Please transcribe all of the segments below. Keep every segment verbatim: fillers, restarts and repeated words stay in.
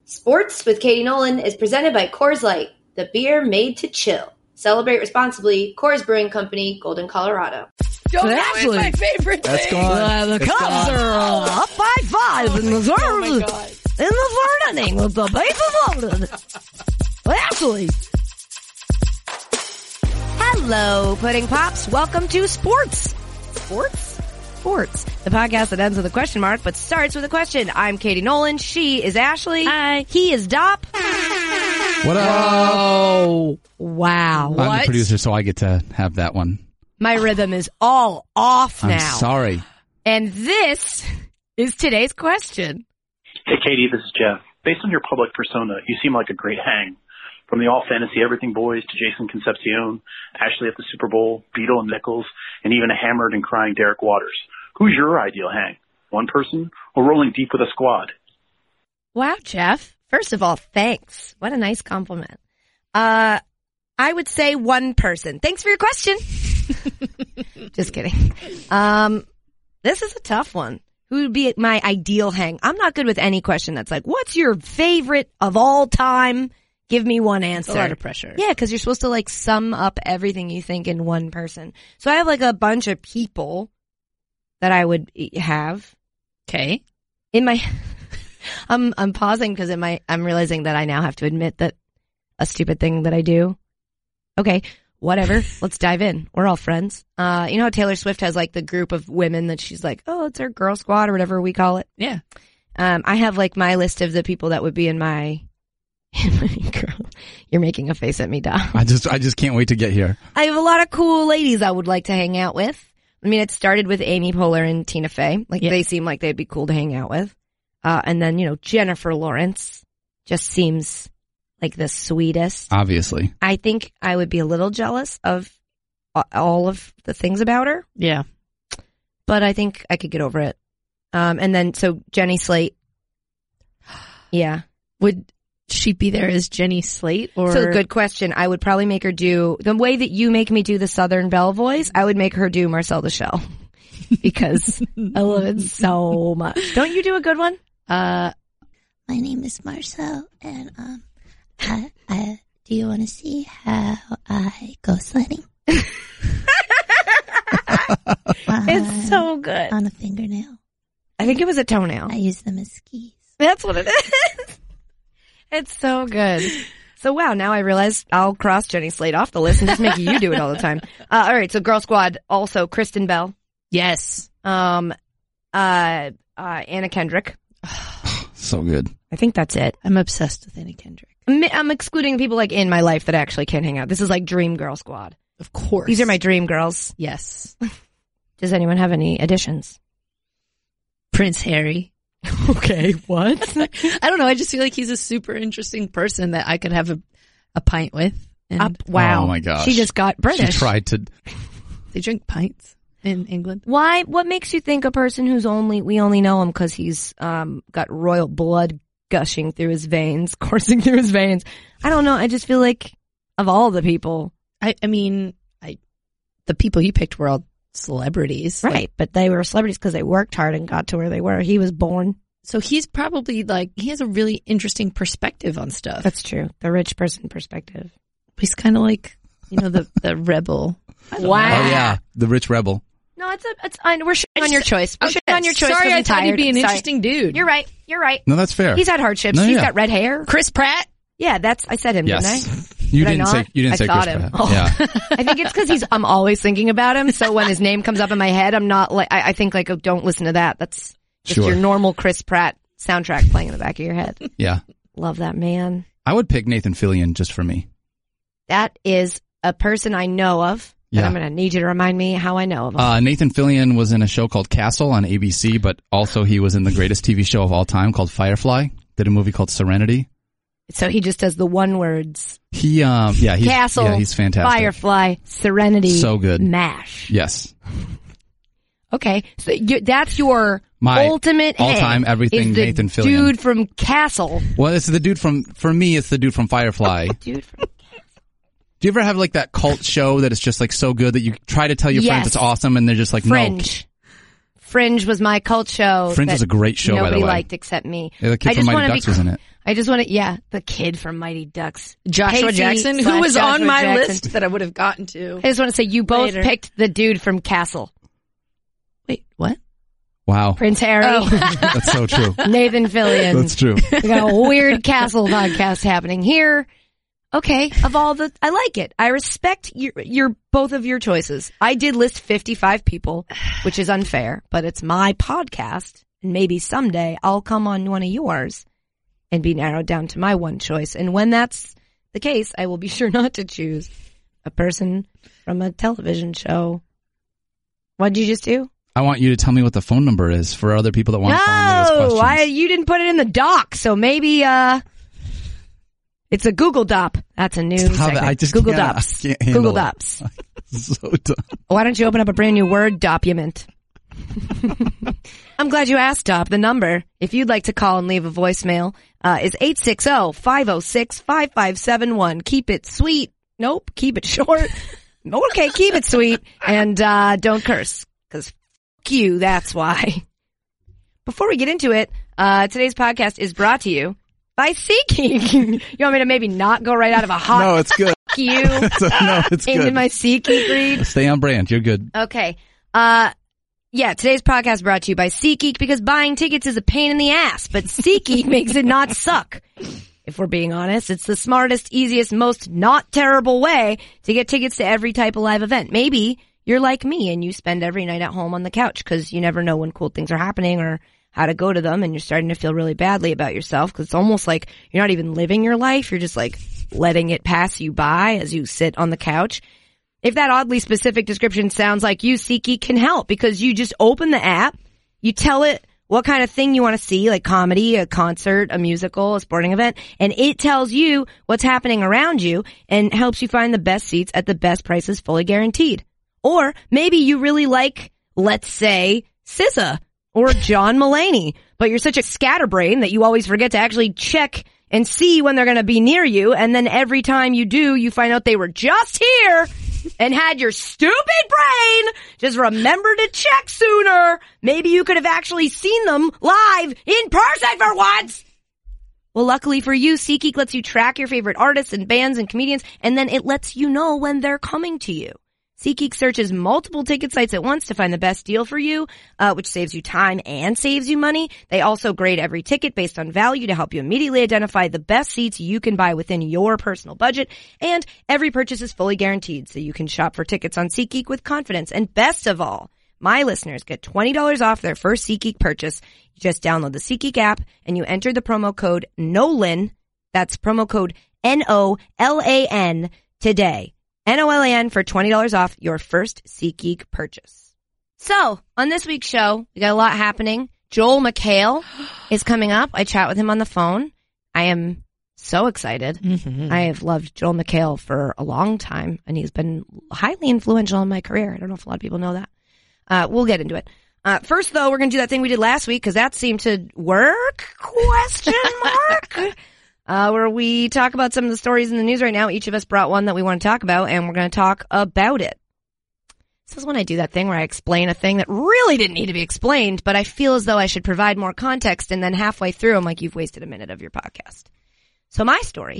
Sports with Katie Nolan is presented by Coors Light, the beer made to chill. Celebrate responsibly. Coors Brewing Company, Golden, Colorado. Don't know my favorite That's thing. gone. Uh, the It's Cubs gone. are up by five in the third, Oh my God. in the third inning with the bases loaded. Ashley. Hello, Pudding Pops. Welcome to Sports. Sports? Sports. The podcast that ends with a question mark but starts with a question. I'm Katie Nolan. She is Ashley. Hi. He is Dop. What up? Oh, wow. I'm What? the producer, so I get to have that one. My rhythm is all off I'm now. sorry. And this is today's question. Hey, Katie, this is Jeff. Based on your public persona, you seem like a great hang. From the all-fantasy everything boys to Jason Concepcion, Ashley at the Super Bowl, Beetle and Nichols, and even a hammered and crying Derek Waters. Who's your ideal hang? One person or rolling deep with a squad? Wow, Jeff. First of all, thanks. What a nice compliment. Uh, I would say one person. Thanks for your question. Just kidding. Um, this is a tough one. Who would be my ideal hang? I'm not good with any question that's like, what's your favorite of all time? Give me one answer. It's a lot of pressure. Yeah, because you're supposed to like sum up everything you think in one person. So I have like a bunch of people that I would have. Okay. In my, I'm I'm pausing because in my I'm realizing that I now have to admit that a stupid thing that I do. Okay, whatever. Let's dive in. We're all friends. Uh, you know how Taylor Swift has like the group of women that she's like, oh, it's her girl squad or whatever we call it. Yeah. Um, I have like my list of the people that would be in my. In my girl. You're making a face at me, Dom. I just, I just can't wait to get here. I have a lot of cool ladies I would like to hang out with. I mean, it started with Amy Poehler and Tina Fey. Like, Yeah. they seem like they'd be cool to hang out with. Uh, and then, you know, Jennifer Lawrence just seems like the sweetest. Obviously. I think I would be a little jealous of a- all of the things about her, Yeah. but I think I could get over it. Um, and then, so Jenny Slate. Yeah. Would she be there as Jenny Slate or? So good question. I would probably make her do the way that you make me do the Southern Belle voice. I would make her do Marcel the Shell because I love it so much. Don't you do a good one? Uh, My name is Marcel, and um, I, I, do you want to see how I go sledding? It's so good. On a fingernail. I think it was a toenail. I use them as skis. That's what it is. It's so good. So wow, now I realize I'll cross Jenny Slate off the list and just make you do it all the time. Uh, all right, so Girl Squad, also Kristen Bell, yes. um, uh, uh, Anna Kendrick. So good. I think that's it. I'm obsessed with Anna Kendrick. I'm, I'm excluding people like in my life that actually can hang out. This is like Dream Girl Squad. Of course. These are my dream girls. Yes. Does anyone have any additions? Prince Harry. Okay, what? I don't know. I just feel like he's a super interesting person that I could have a, a pint with. And Up, wow. Oh my gosh. She just got British. She tried to. they drink pints in England. Why? What makes you think a person who's only, we only know him because he's um got royal blood gushing through his veins, coursing through his veins? I don't know. I just feel like of all the people. I, I mean, I, the people you picked were all celebrities. Right. Like, But they were celebrities because they worked hard and got to where they were. He was born. so he's probably like, he has a really interesting perspective on stuff. That's true. The rich person perspective. He's kind of like, you know, the, the rebel. I don't Wow. know. Oh yeah, the rich rebel. No, it's a, it's, I, we're shitting on your choice. We're Okay, shitting on your choice. Sorry, 'cause I I'm thought tired. you'd be an Sorry. interesting dude. You're right. You're right. No, that's fair. He's had hardships. No, He's yeah. got red hair. Chris Pratt. Yeah, that's, I said him, Yes. didn't I? You Did I didn't not? say. You didn't I say thought Chris him. Pratt. Oh. Yeah. I think it's because he's, I'm always thinking about him. So when his name comes up in my head, I'm not like, I, I think like, oh, don't listen to that. That's just Sure. your normal Chris Pratt soundtrack playing in the back of your head. Yeah. Love that man. I would pick Nathan Fillion just for me. That is a person I know of. But Yeah. I'm going to need you to remind me how I know of him. Uh, Nathan Fillion was in a show called Castle on A B C, but also he was in the greatest T V show of all time called Firefly. Did a movie called Serenity. So he just does the one words. He, um, yeah, he's, Castle, yeah, he's fantastic. Firefly, Serenity, So good. MASH. Yes. Okay, so you, that's your My ultimate all-time hang, everything is the Nathan Fillion. dude from Castle. Well, it's the dude from, for me, it's the dude from Firefly. Dude from Do you ever have like that cult show that is just like so good that you try to tell your Yes. friends it's awesome and they're just like, Fringe. no. Fringe was my cult show. Fringe that was a great show, by the nobody way. liked except me. Yeah, the kid I from just Mighty wanna Ducks be, was in it. I just want to, yeah, the kid from Mighty Ducks. Joshua Casey Jackson, who slash was Joshua on my Jackson. list that I would have gotten to. I just want to say you both Later. picked the dude from Castle. Wait, what? Wow. Prince Harry, Oh. That's so true. Nathan Fillion. That's true. We got a weird Castle podcast happening here. Okay, of all the, I like it. I respect your, your, both of your choices. I did list fifty-five people, which is unfair, but it's my podcast, and maybe someday I'll come on one of yours and be narrowed down to my one choice. And when that's the case, I will be sure not to choose a person from a television show. What did you just do? I want you to tell me what the phone number is for other people that want to call and leave us No, questions. I, you didn't put it in the doc, so maybe, uh, it's a Google Doc. That's a new Stop it. segment. I just Google can't- I Docs. can't handle Google it. Docs. So dumb. Why don't you open up a brand new Word document? I'm glad you asked, Dop. The number, if you'd like to call and leave a voicemail, uh, is eight six zero, five zero six, five five seven one. Keep it sweet. Nope. Keep it short. Okay, keep it sweet. And, uh, don't curse. Cause fuck you, that's why. Before we get into it, uh, today's podcast is brought to you by SeatGeek. You want me to maybe not go right out of a hot No, it's good. fuck you no, it's into good. my SeatGeek read? Stay on brand. You're good. Okay. Uh, yeah, today's podcast brought to you by SeatGeek because buying tickets is a pain in the ass, but SeatGeek makes it not suck. If we're being honest, it's the smartest, easiest, most not terrible way to get tickets to every type of live event. Maybe you're like me and you spend every night at home on the couch because you never know when cool things are happening or how to go to them, and you're starting to feel really badly about yourself because it's almost like you're not even living your life. You're just like letting it pass you by as you sit on the couch. If that oddly specific description sounds like you, SeatGeek can help because you just open the app, you tell it what kind of thing you want to see, like comedy, a concert, a musical, a sporting event, and it tells you what's happening around you and helps you find the best seats at the best prices, fully guaranteed. Or maybe you really like, let's say, S Z A or John Mulaney, but you're such a scatterbrain that you always forget to actually check and see when they're going to be near you, and then every time you do, you find out they were just here and had your stupid brain just remember to check sooner. Maybe you could have actually seen them live in person for once. Well, luckily for you, SeatGeek lets you track your favorite artists and bands and comedians, and then it lets you know when they're coming to you. SeatGeek searches multiple ticket sites at once to find the best deal for you, uh, which saves you time and saves you money. They also grade every ticket based on value to help you immediately identify the best seats you can buy within your personal budget. And every purchase is fully guaranteed, so you can shop for tickets on SeatGeek with confidence. And best of all, my listeners get twenty dollars off their first SeatGeek purchase. You just download the SeatGeek app and you enter the promo code NOLAN. That's promo code N O L A N today. N O L A N for twenty dollars off your first SeatGeek purchase. So, on this week's show, we got a lot happening. Joel McHale is coming up. I chat with him on the phone. I am so excited. Mm-hmm. I have loved Joel McHale for a long time, and he's been highly influential in my career. I don't know if a lot of people know that. Uh, we'll get into it. Uh, first, though, we're going to do that thing we did last week, because that seemed to work, question mark? Uh, where we talk about some of the stories in the news right now. Each of us brought one that we want to talk about, and we're going to talk about it. This is when I do that thing where I explain a thing that really didn't need to be explained, but I feel as though I should provide more context, and then halfway through, I'm like, you've wasted a minute of your podcast. So my story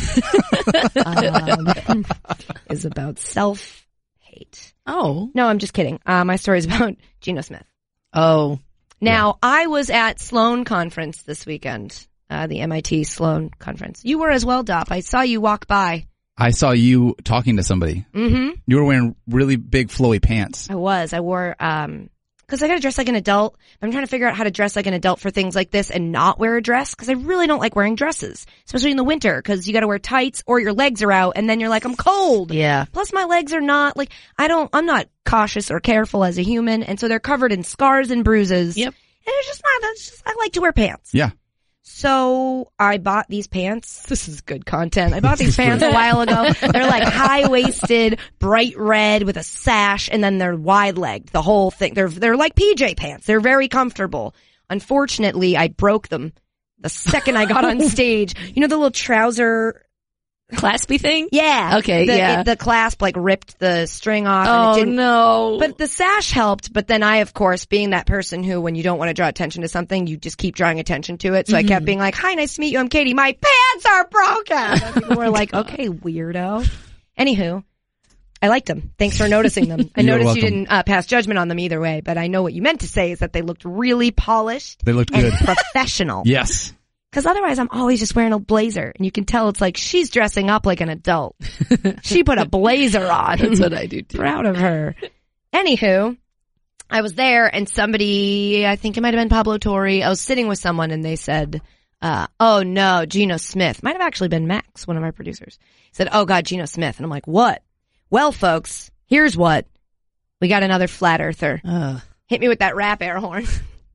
um, is about self-hate. Oh. No, I'm just kidding. Uh, my story is about Geno Smith. Oh. Now, I was at Sloan Conference this weekend. Uh, the M I T Sloan Conference. You were as well, Dop. I saw you walk by. I saw you talking to somebody. Mm-hmm. You were wearing really big flowy pants. I was. I wore, um, cause I gotta dress like an adult. I'm trying to figure out how to dress like an adult for things like this and not wear a dress, cause I really don't like wearing dresses, especially in the winter, cause you gotta wear tights or your legs are out and then you're like, I'm cold. Yeah. Plus my legs are not, like, I don't, I'm not cautious or careful as a human, and so they're covered in scars and bruises. Yep. And it's just not, it's just, I like to wear pants. Yeah. So I bought these pants. This is good content. I bought these pants a while ago. They're like high-waisted, bright red with a sash, and then they're wide-legged. The whole thing. They're they're like P J pants. They're very comfortable. Unfortunately, I broke them the second I got on stage. You know the little trouser Claspy thing? Yeah. Okay, the, yeah. it- the clasp like ripped the string off. and Oh, it didn't, no. But the sash helped. But then I, of course, being that person who, when you don't want to draw attention to something, you just keep drawing attention to it. So I kept being like, "Hi, nice to meet you. I'm Katie. My pants are broken." And people were like, "Okay, weirdo." Anywho, I liked them. Thanks for noticing them. I You're noticed you welcome. didn't uh, pass judgment on them either way. But I know what you meant to say is that they looked really polished. They looked and good. professional. Yes. Because otherwise I'm always just wearing a blazer. And you can tell it's like she's dressing up like an adult. She put a blazer on. That's what I do too. Proud of her. Anywho, I was there and somebody, I think it might have been Pablo Torre, I was sitting with someone and they said, uh, oh no, Geno Smith. Might have actually been Max, one of our producers. Said, oh God, Geno Smith. And I'm like, what? Well, folks, here's what. We got another flat earther. Uh, Hit me with that rap air horn.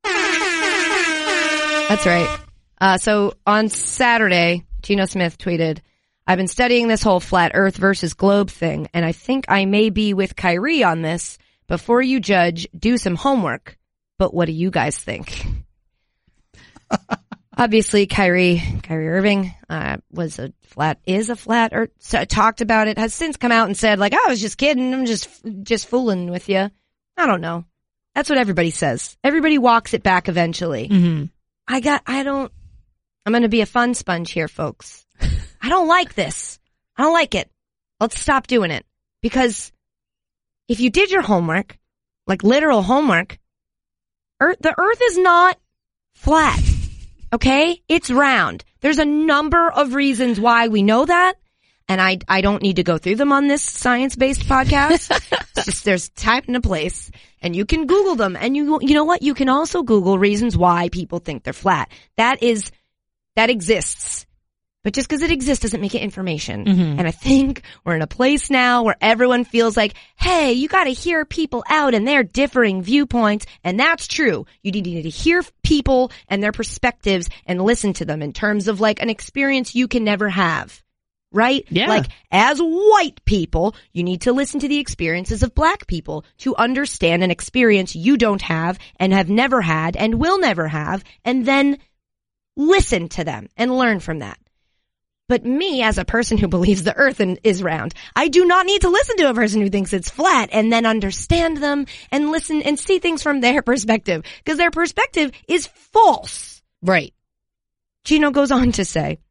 That's right. Uh, so on Saturday, Geno Smith tweeted, I've been studying this whole flat earth versus globe thing, and I think I may be with Kyrie on this. Before you judge, do some homework. But what do you guys think? Obviously, Kyrie, Kyrie Irving, uh, was a flat, is a flat earth, so, talked about it, has since come out and said, like, I was just kidding, I'm just, just fooling with you. I don't know. That's what everybody says. Everybody walks it back eventually. mm-hmm. I got, I don't, I'm going to be a fun sponge here, folks. I don't like this. I don't like it. Let's stop doing it. Because if you did your homework, like literal homework, earth, the earth is not flat. Okay? It's round. There's a number of reasons why we know that. And I, I don't need to go through them on this science-based podcast. It's just there's time and a place, and you can Google them. And you, you know what? You can also Google reasons why people think they're flat. That is, that exists. But just because it exists doesn't make it information. Mm-hmm. And I think we're in a place now where everyone feels like, hey, you got to hear people out and their differing viewpoints. And that's true. You need to hear people and their perspectives and listen to them in terms of like an experience you can never have. Right? Yeah. Like, as white people, you need to listen to the experiences of black people to understand an experience you don't have and have never had and will never have, and then listen to them and learn from that. But me, as a person who believes the earth is round, I do not need to listen to a person who thinks it's flat and then understand them and listen and see things from their perspective, because their perspective is false. Right. Geno goes on to say,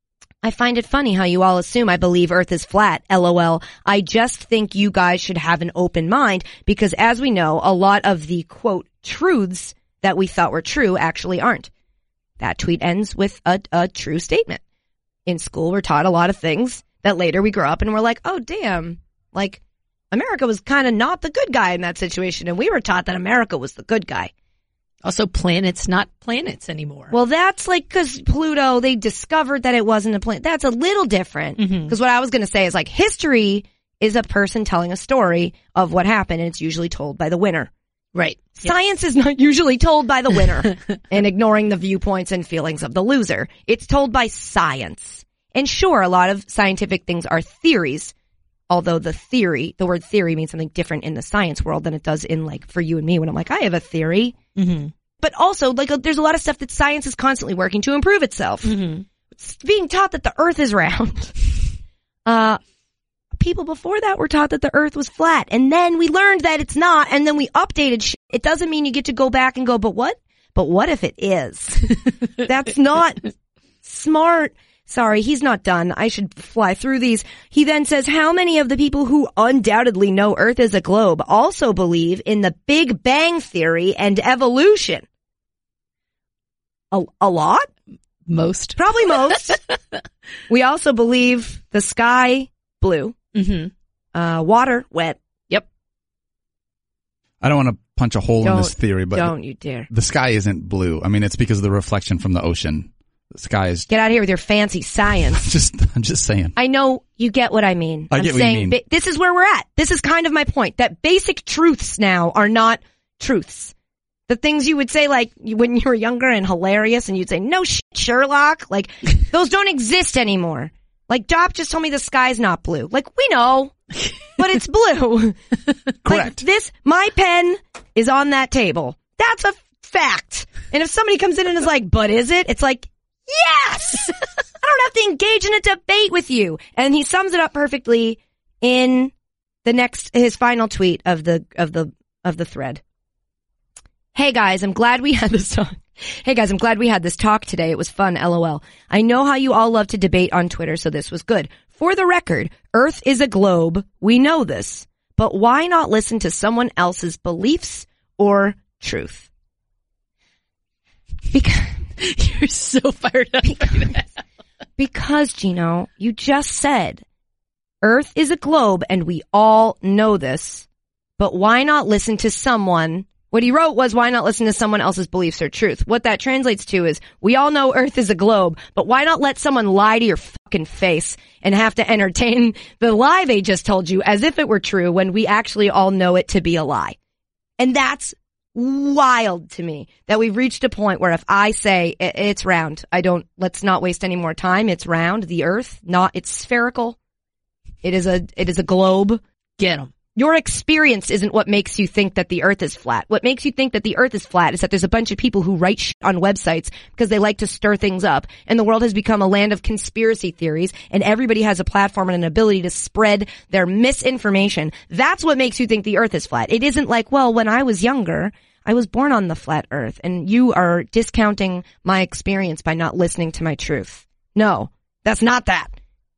I find it funny how you all assume I believe Earth is flat, lol. I just think you guys should have an open mind because, as we know, a lot of the, quote, truths that we thought were true actually aren't. That tweet ends with a, a true statement. In school, we're taught a lot of things that later we grow up and we're like, oh, damn, like, America was kind of not the good guy in that situation, and we were taught that America was the good guy. Also, planets, not planets anymore. Well, that's like, cause Pluto, they discovered that it wasn't a planet. That's a little different. Mhm. Cause what I was going to say is like, history is a person telling a story of what happened, and it's usually told by the winner. Right. Science is not usually told by the winner and ignoring the viewpoints and feelings of the loser. It's told by science. And sure, a lot of scientific things are theories, although the theory, the word theory means something different in the science world than it does in like for you and me when I'm like, I have a theory. Mm-hmm. But also, like, there's a lot of stuff that science is constantly working to improve itself. Mm-hmm. It's being taught that the earth is round. uh, people before that were taught that the earth was flat. And then we learned that it's not, and then we updated shit. It doesn't mean you get to go back and go, but what? But what if it is? That's not smart. Sorry, he's not done. I should fly through these. He then says, how many of the people who undoubtedly know Earth is a globe also believe in the Big Bang Theory and evolution? A, a lot? Most. Probably most. We also believe the sky blue, Mm-hmm. uh, water wet. Yep. I don't want to punch a hole in this Don't- theory, but Don't you dare. the sky isn't blue. I mean, it's because of the reflection from the ocean. The sky is Get out of here with your fancy science. just, I'm just saying. I know you get what I mean. I I'm get what you saying mean. ba- this is where we're at. This is kind of my point, that basic truths now are not truths. The things you would say like when you were younger and hilarious and you'd say, no shit, Sherlock, like those don't exist anymore. Like Dop just told me the sky's not blue. Like we know, but it's blue. Like Correct. this, my pen is on that table. That's a fact. And if somebody comes in and is like, but is it? It's like, yes! I don't have to engage in a debate with you. And he sums it up perfectly in the next, his final tweet of the, of the, of the thread. Hey guys, I'm glad we had this talk. Hey guys, I'm glad we had this talk today. It was fun, lol. I know how you all love to debate on Twitter, so this was good. For the record, Earth is a globe. We know this. But why not listen to someone else's beliefs or truth? Because You're so fired up right now. Because, Gino, you just said Earth is a globe and we all know this, but why not listen to someone? What he wrote was, why not listen to someone else's beliefs or truth? What that translates to is, we all know Earth is a globe, but why not let someone lie to your fucking face and have to entertain the lie they just told you as if it were true when we actually all know it to be a lie? And that's wild to me that we've reached a point where if I say it's round, I don't, let's not waste any more time. It's round, the Earth, not, it's spherical. It is a, it is a globe. Get 'em. Your experience isn't what makes you think that the Earth is flat. What makes you think that the Earth is flat is that there's a bunch of people who write shit on websites because they like to stir things up, and the world has become a land of conspiracy theories, and everybody has a platform and an ability to spread their misinformation. That's what makes you think the Earth is flat. It isn't like, well, when I was younger, I was born on the flat Earth, and you are discounting my experience by not listening to my truth. No, that's not that.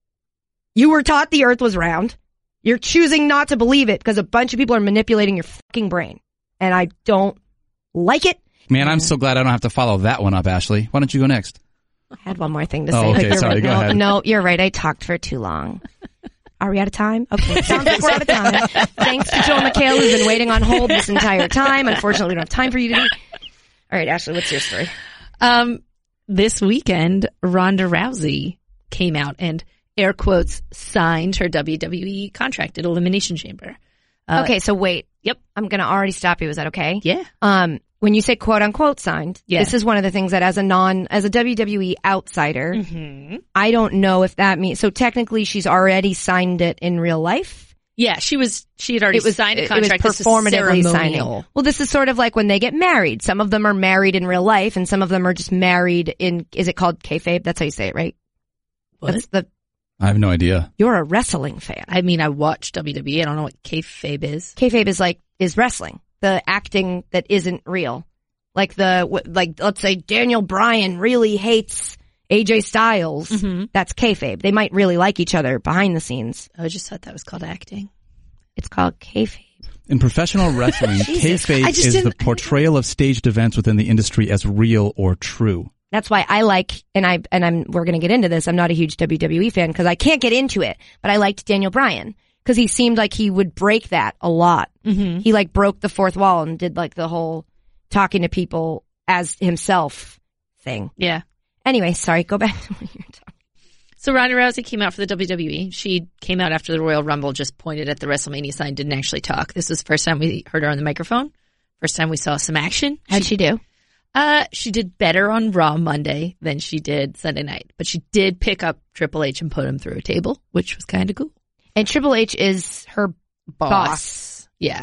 You were taught the Earth was round. You're choosing not to believe it because a bunch of people are manipulating your fucking brain. And I don't like it. Man, I'm so glad I don't have to follow that one up, Ashley. Why don't you go next? I had one more thing to Oh, say. okay, but you're sorry, right. go no, ahead. No, you're right. I talked for too long. Are we out of time? Okay, sounds like we're out of time. Thanks to Joel McHale, who's been waiting on hold this entire time. Unfortunately, we don't have time for you to do. All right, Ashley, what's your story? Um, this weekend, Ronda Rousey came out and, air quotes, signed her W W E contract at Elimination Chamber. Uh, Okay, so wait. Yep. I'm going to already stop you. Is that okay? Yeah. Um, when you say quote unquote signed, Yeah. this is one of the things that as a non, as a W W E outsider, Mm-hmm. I don't know if that means, so technically she's already signed it in real life. Yeah, she was, she had already It was, signed a it contract. was This performatively ceremonial. signing. Well, this is sort of like when they get married. Some of them are married in real life and some of them are just married in, is it called kayfabe? That's how you say it, right? What? That's the, I have no idea. you're a wrestling fan. I mean, I watch W W E. I don't know what kayfabe is. Kayfabe is like, is wrestling. The acting that isn't real. Like the, w- like, let's say Daniel Bryan really hates A J Styles. Mm-hmm. That's kayfabe. They might really like each other behind the scenes. I just thought that was called acting. It's called kayfabe. In professional wrestling, Jesus, I kayfabe just is the didn't- portrayal of staged events within the industry as real or true. That's why I like, and I, and I'm, we're going to get into this. I'm not a huge W W E fan because I can't get into it, but I liked Daniel Bryan because he seemed like he would break that a lot. Mm-hmm. He like broke the fourth wall and did like the whole talking to people as himself thing. Yeah. Anyway, sorry, go back to what you're talking. So Ronda Rousey came out for the W W E. She came out after the Royal Rumble, just pointed at the WrestleMania sign, didn't actually talk. This was the first time we heard her on the microphone. First time we saw some action. How'd she do? Uh, she did better on Raw Monday than she did Sunday night, but she did pick up Triple H and put him through a table, which was kind of cool. And Triple H is her Boss. boss. Yeah.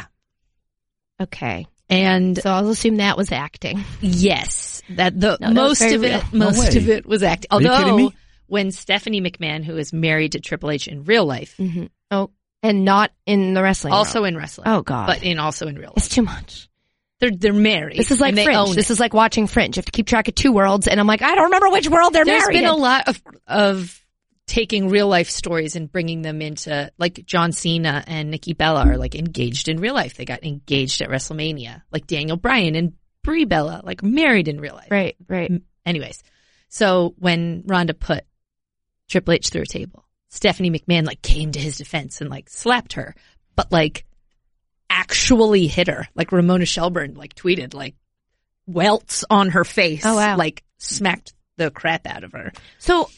Okay. And So I'll assume that was acting. yes, that the No, that was most very of it, real. No most way. of it was acting. Are you kidding Although me? when Stephanie McMahon, who is married to Triple H in real life, Mm-hmm. Oh, and not in the wrestling. also world. in wrestling, Oh God. but in also in real life, It's too much. they're they're married. This is like and they Fringe. own This it. is like watching Fringe. You have to keep track of two worlds, and I'm like, I don't remember which world they're There's married been in. a lot of of taking real life stories and bringing them into, like, John Cena and Nikki Bella are like engaged in real life. They got engaged at WrestleMania. Like Daniel Bryan and Brie Bella, like married in real life. Right, right. Anyways, so when Ronda put Triple H through a table, Stephanie McMahon like came to his defense and like slapped her, but like actually hit her. Like Ramona Shelburne like tweeted like welts on her face. Oh, wow. Like smacked the crap out of her. So,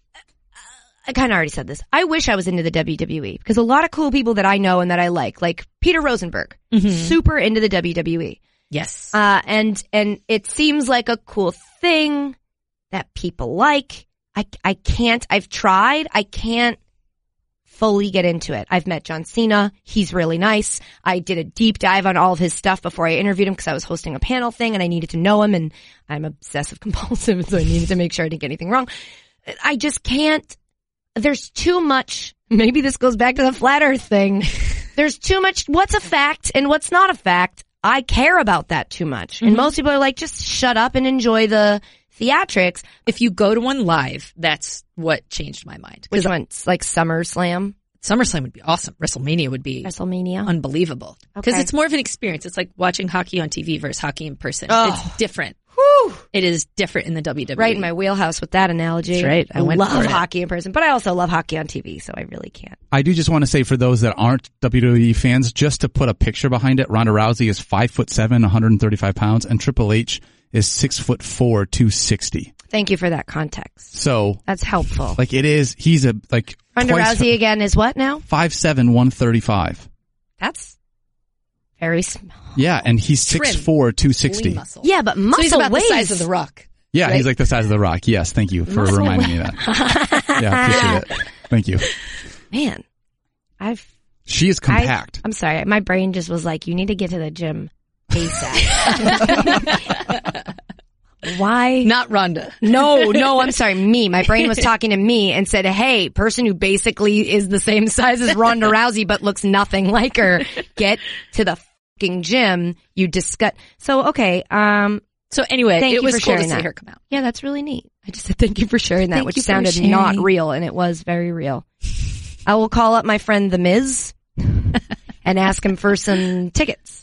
I kind of already said this. I wish I was into the W W E because a lot of cool people that I know and that I like, like Peter Rosenberg, super into the W W E. Yes. Uh, and, and it seems like a cool thing that people like. I, I can't, I've tried. I can't fully get into it. I've met John Cena. He's really nice. I did a deep dive on all of his stuff before I interviewed him because I was hosting a panel thing and I needed to know him, and I'm obsessive compulsive, so I needed to make sure I didn't get anything wrong. I just can't, there's too much, maybe this goes back to the flat earth thing. There's too much, what's a fact and what's not a fact. I care about that too much. Mm-hmm. And most people are like, just shut up and enjoy the theatrics. If you go to one live, that's what changed my mind. Which one's like SummerSlam? SummerSlam would be awesome. WrestleMania would be WrestleMania unbelievable. Because Okay. it's more of an experience. It's like watching hockey on T V versus hockey in person. Oh. It's different. Whew. It is different in the W W E. Right in my wheelhouse with that analogy. That's right. I I went love for it. hockey in person, but I also love hockey on T V, so I really can't. I do just want to say for those that aren't W W E fans, just to put a picture behind it, Ronda Rousey is five foot seven, one hundred thirty-five pounds, and Triple H is six foot four, two sixty. Thank you for that context. So, That's helpful. like, it is, he's a, like, Ronda twice Rousey again is what now? five seven, one thirty-five. That's very small. Yeah, and he's six four, two sixty. Lean muscle. Yeah, but muscle So he's about weighs. the size of the Rock. Yeah, Right. he's like the size of the Rock. Yes, thank you for Muscle reminding me of that. Yeah, appreciate it. Thank you. Man, I've. She is compact. I, I'm sorry, my brain just was like, you need to get to the gym ASAP. Why? Not Ronda. No, no, I'm sorry, me. My brain was talking to me and said, hey, person who basically is the same size as Ronda Rousey but looks nothing like her, get to the fucking gym. You discuss. So, okay, um, So anyway, Thank it you was for cool to sharing see that. her come out. yeah, that's really neat. I just said thank you for sharing that, Thank which you for sounded sharing. not real, and it was very real. I will call up my friend The Miz and ask him for some tickets.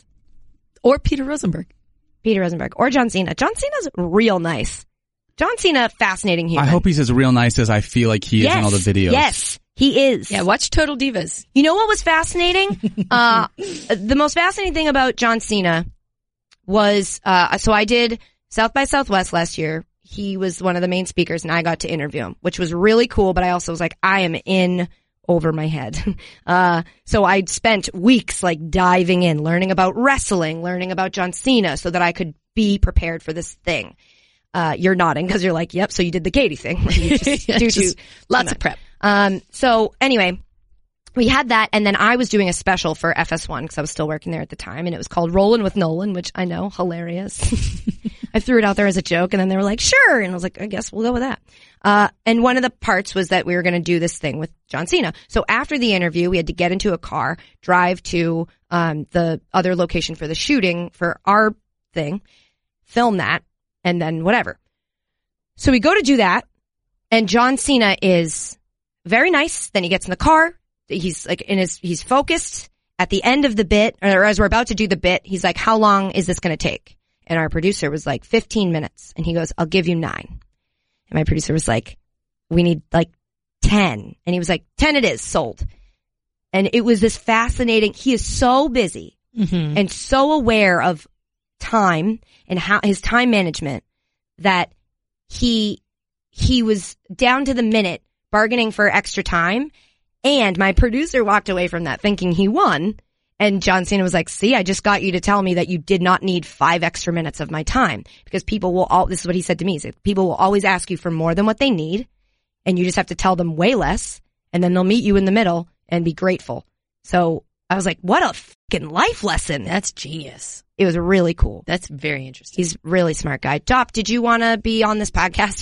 Or Peter Rosenberg. Peter Rosenberg or John Cena. John Cena's real nice. John Cena, fascinating human. I hope he's as real nice as I feel like he is yes, in all the videos. Yes, he is. Yeah, watch Total Divas. You know what was fascinating? uh, the most fascinating thing about John Cena was, uh, so I did South by Southwest last year. He was one of the main speakers and I got to interview him, which was really cool, but I also was like, I am in over my head. Uh, so I'd spent weeks like diving in, learning about wrestling, learning about John Cena so that I could be prepared for this thing. Uh, you're nodding because you're like, yep, so you did the Katie thing. You just Yeah, do just too- lots of prep. Um, so anyway, we had that, and then I was doing a special for F S one because I was still working there at the time, and it was called Rollin' with Nolan, which I know, hilarious. I threw it out there as a joke, and then they were like, sure, and I was like, I guess we'll go with that. Uh, and one of the parts was that we were going to do this thing with John Cena. So after the interview, we had to get into a car, drive to um, the other location for the shooting for our thing, film that, and then whatever. So we go to do that, and John Cena is very nice. Then he gets in the car. He's like in his, he's focused. At the end of the bit, or as we're about to do the bit, he's like, how long is this going to take? And our producer was like, fifteen minutes. And he goes, I'll give you nine. And my producer was like, we need like ten. And he was like, ten it is, sold. And it was this fascinating, he is so busy Mm-hmm. and so aware of time and how his time management that he, he was down to the minute bargaining for extra time. And my producer walked away from that thinking he won. And John Cena was like, see, I just got you to tell me that you did not need five extra minutes of my time because people will all, this is what he said to me. He said, people will always ask you for more than what they need. And you just have to tell them way less. And then they'll meet you in the middle and be grateful. So I was like, what a fucking life lesson. That's genius. It was really cool. That's very interesting. He's a really smart guy. Dop, did you want to be on this podcast?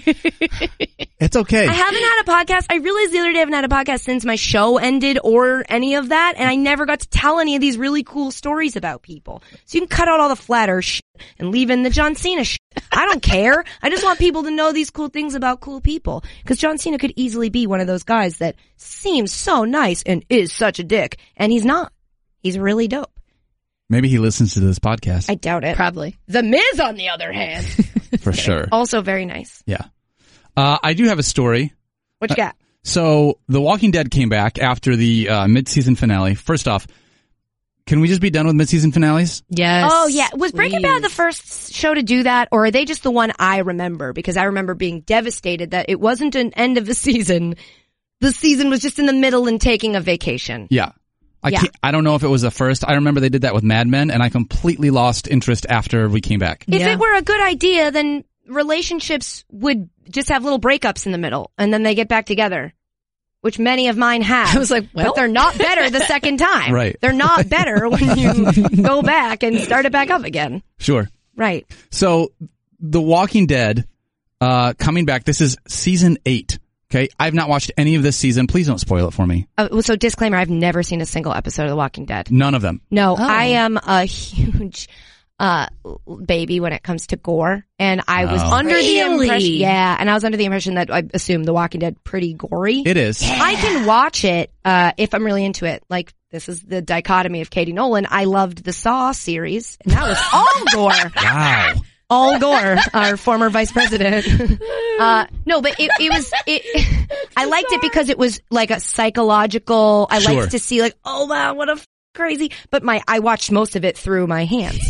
It's okay. I haven't had a podcast. I realized the other day I haven't had a podcast since my show ended or any of that. And I never got to tell any of these really cool stories about people. So you can cut out all the flat earth shit and leave in the John Cena shit. I don't care. I just want people to know these cool things about cool people. Because John Cena could easily be one of those guys that seems so nice and is such a dick. And he's not. He's really dope. Maybe he listens to this podcast. I doubt it. Probably. The Miz, on the other hand, for sure. also very nice. Yeah. Uh, I do have a story. What you got? So, The Walking Dead came back after the uh, mid-season finale. First off, can we just be done with mid-season finales? Yes. Oh, yeah. Was Breaking please. Bad the first show to do that, or are they just the one I remember? Because I remember being devastated that it wasn't an end of the season. The season was just in the middle and taking a vacation. Yeah. I Yeah. can't, I don't know if it was the first. I remember they did that with Mad Men, and I completely lost interest after we came back. If Yeah. it were a good idea, then relationships would just have little breakups in the middle, and then they get back together, which many of mine have. I was like, well. But they're not better the second time. Right. They're not better when you go back and start it back up again. Sure. Right. So, The Walking Dead, Uh, coming back, this is season eight. Okay, I've not watched any of this season. Please don't spoil it for me. Uh, so disclaimer, I've never seen a single episode of The Walking Dead. None of them. No, Oh. I am a huge uh baby when it comes to gore, and I was Oh. under the Really? impression, yeah, and I was under the impression that I assume The Walking Dead pretty gory. It is. I can watch it uh if I'm really into it. Like, this is the dichotomy of Katie Nolan. I loved the Saw series, and that was all gore. Wow. Al Gore, our former vice president. Uh, no, but it, it was, it, I liked it because it was like a psychological, I Sure. liked to see like, oh wow, what a f- crazy, but my, I watched most of it through my hands.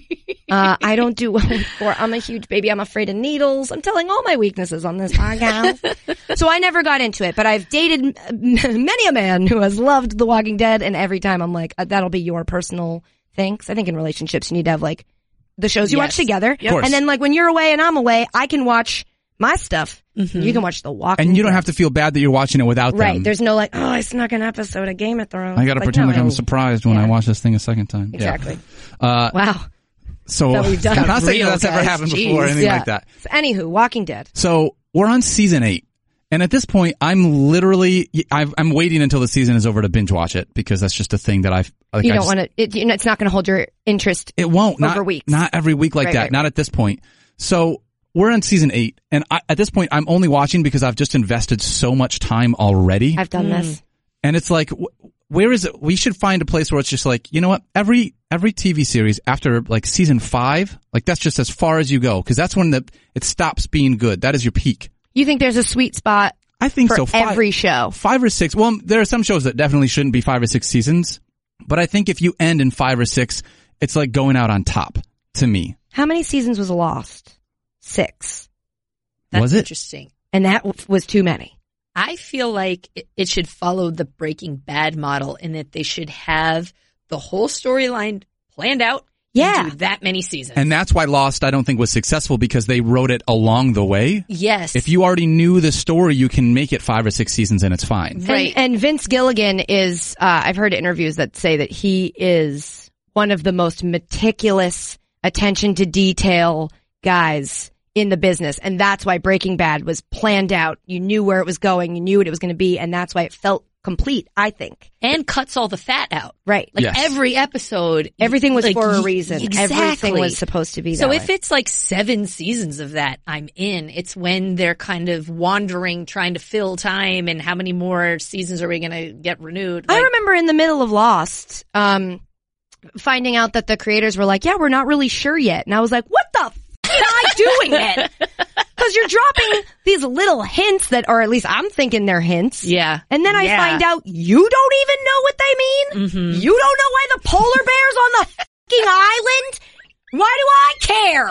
Uh, I don't do well with gore. I'm a huge baby. I'm afraid of needles. I'm telling all my weaknesses on this podcast. So I never got into it, but I've dated many a man who has loved The Walking Dead, and every time I'm like, uh, that'll be your personal thing. 'Cause I think in relationships you need to have like, the shows you Yes. watch together. Of course. And then like when you're away and I'm away, I can watch my stuff. You can watch The Walking And you don't Dead. have to feel bad that you're watching it without Right. them. There's no like, oh, I snuck an episode of Game of Thrones. I got to Like, pretend no, like I'm no. surprised when Yeah. I watch this thing a second time. Yeah. Exactly. Uh, Wow. so That we've done I'm not saying real, that's ever guys. happened Jeez. before or anything Yeah. like that. So, anywho, Walking Dead. So we're on season eight. And at this point, I'm literally, I've, I'm waiting until the season is over to binge watch it because that's just a thing that I've, like, You I don't just- want to, it, you know, it's not going to hold your interest. It won't. Not, over weeks. Not every week like Right, that. right, Not at this point. So we're on season eight. And I, at this point, I'm only watching because I've just invested so much time already. I've done this. And it's like, wh- where is it? We should find a place where it's just like, you know what? Every, every T V series after like season five, like that's just as far as you go. Cause that's when the, it stops being good. That is your peak. You think there's a sweet spot I think for so. Five, every show? five or six. Well, there are some shows that definitely shouldn't be five or six seasons, but I think if you end in five or six, it's like going out on top to me. How many seasons was Lost? Six. That's Was it? interesting. And that w- was too many. I feel like it, it should follow the Breaking Bad model in that they should have the whole storyline planned out. Yeah. And do that many seasons. And that's why Lost, I don't think, was successful because they wrote it along the way. yes. If you already knew the story, you can make it five or six seasons and it's fine. Right. And, and Vince Gilligan is, uh, I've heard interviews that say that he is one of the most meticulous, attention to detail guys in the business. And that's why Breaking Bad was planned out. You knew where it was going. You knew what it was going to be. And that's why it felt complete, I think. and cuts all the fat out. Right. Like Yes. every episode. Everything was like, for a y- reason. Exactly. Everything was supposed to be that So way. if it's like seven seasons of that, I'm in. It's when they're kind of wandering, trying to fill time, and how many more seasons are we going to get renewed? I Like, remember in the middle of Lost, um, finding out that the creators were like, yeah, we're not really sure yet. And I was like, what the f- am I doing it? Because you're dropping these little hints that, or at least I'm thinking they're hints. Yeah. And then I Yeah. find out you don't even know what they mean. Mm-hmm. You don't know why the polar bear's on the fucking island. Why do I care?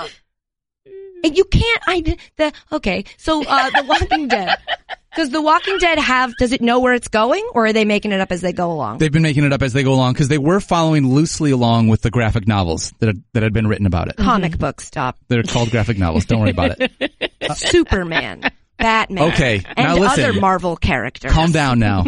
And you can't, I, the, okay, so, uh, The Walking Dead. Does The Walking Dead have, does it know where it's going, or are they making it up as they go along? They've been making it up as they go along because they were following loosely along with the graphic novels that had, that had been written about it. Comic book stop. They're called graphic novels. Don't worry about it. Superman, Batman. Okay, and now listen. other Marvel characters. Calm down now.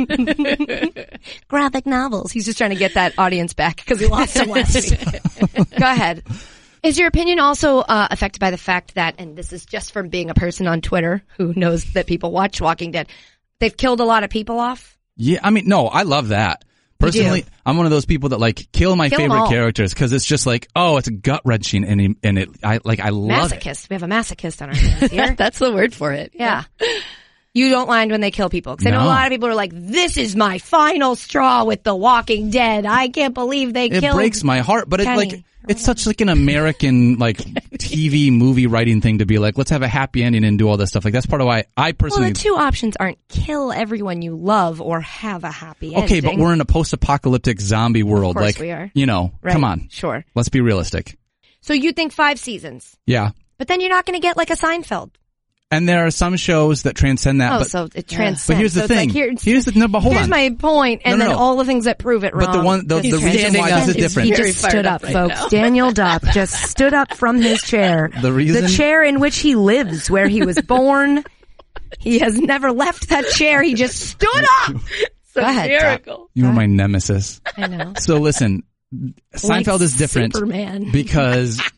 Graphic novels. He's just trying to get that audience back because he lost them last week. Go ahead. Is your opinion also uh, affected by the fact that, and this is just from being a person on Twitter who knows that people watch Walking Dead, they've killed a lot of people off? Yeah, I mean, no, I love that. Personally, I'm one of those people that like kill my Kill 'em favorite all. characters because it's just like, oh, it's gut wrenching and he- and it, I like, I love it. Masochist. We have a masochist on our hands here. That's the word for it. Yeah. You don't mind when they kill people. Because I know a No. lot of people are like, this is my final straw with The Walking Dead. I can't believe they It killed breaks my heart, but it's Kenny. like, it's such like an American like T V movie writing thing to be like, let's have a happy ending and do all this stuff. Like that's part of why I Well, personally. the two options aren't kill everyone you love or have a happy ending. Okay, but we're in a post-apocalyptic zombie world. course like, we are. you know, Right. come on, Sure. let's be realistic. So you think five seasons, Yeah. but then you're not going to get like a Seinfeld. And there are some shows that transcend that. Oh, but, so it transcends. but here's the So it's thing. Like, here, here's the no, but hold here's on. my point, and No, no, then no. all the things that prove it wrong. But the one, the, He's the reason standing why up. this is He's different. He Very just fired stood up up, right folks. now. Daniel Duff just stood up from his chair. The reason- The chair in which he lives, where he was born. He has never left that chair. He just stood up. Go ahead, Doc. Miracle. You were my nemesis. I know. So listen, Seinfeld Like is different Superman. because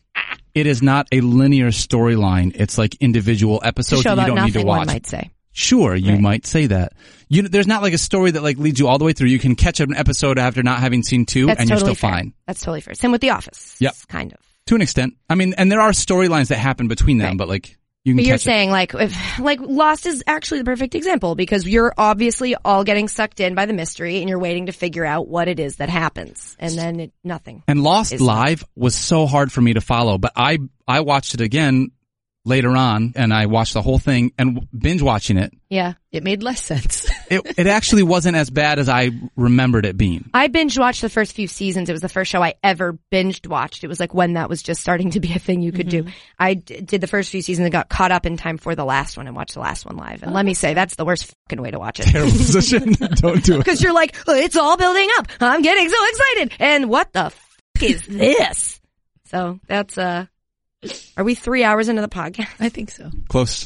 it is not a linear storyline. It's like individual It's a episodes show that you about don't need to nothing, watch. one might say. Sure, you Right. might say that. You, there's not like a story that like leads you all the way through. You can catch an episode after not having seen two, That's and totally you're still fair. fine That's totally fair. Same with The Office. Yep. Kind of. to an extent. I mean, and there are storylines that happen between them, Right. but like you can But you're catch it. saying like, if, like Lost is actually the perfect example because you're obviously all getting sucked in by the mystery and you're waiting to figure out what it is that happens. And then it, nothing. And Lost is- Live was so hard for me to follow, but I I watched it again later on, and I watched the whole thing and binge watching it. Yeah. It made less sense. It it actually wasn't as bad as I remembered it being. I binge watched the first few seasons. It was the first show I ever binged watched. It was like when that was just starting to be a thing you could do. I d- did the first few seasons and got caught up in time for the last one and watched the last one live. And let me say, that's the worst fucking way to watch it. Terrible position. Don't do it. Because you're like, oh, it's all building up. I'm getting so excited. And what the fuck is this? So that's, uh, are we three hours into the podcast? I think so. Close.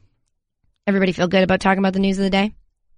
Everybody feel good about talking about the news of the day?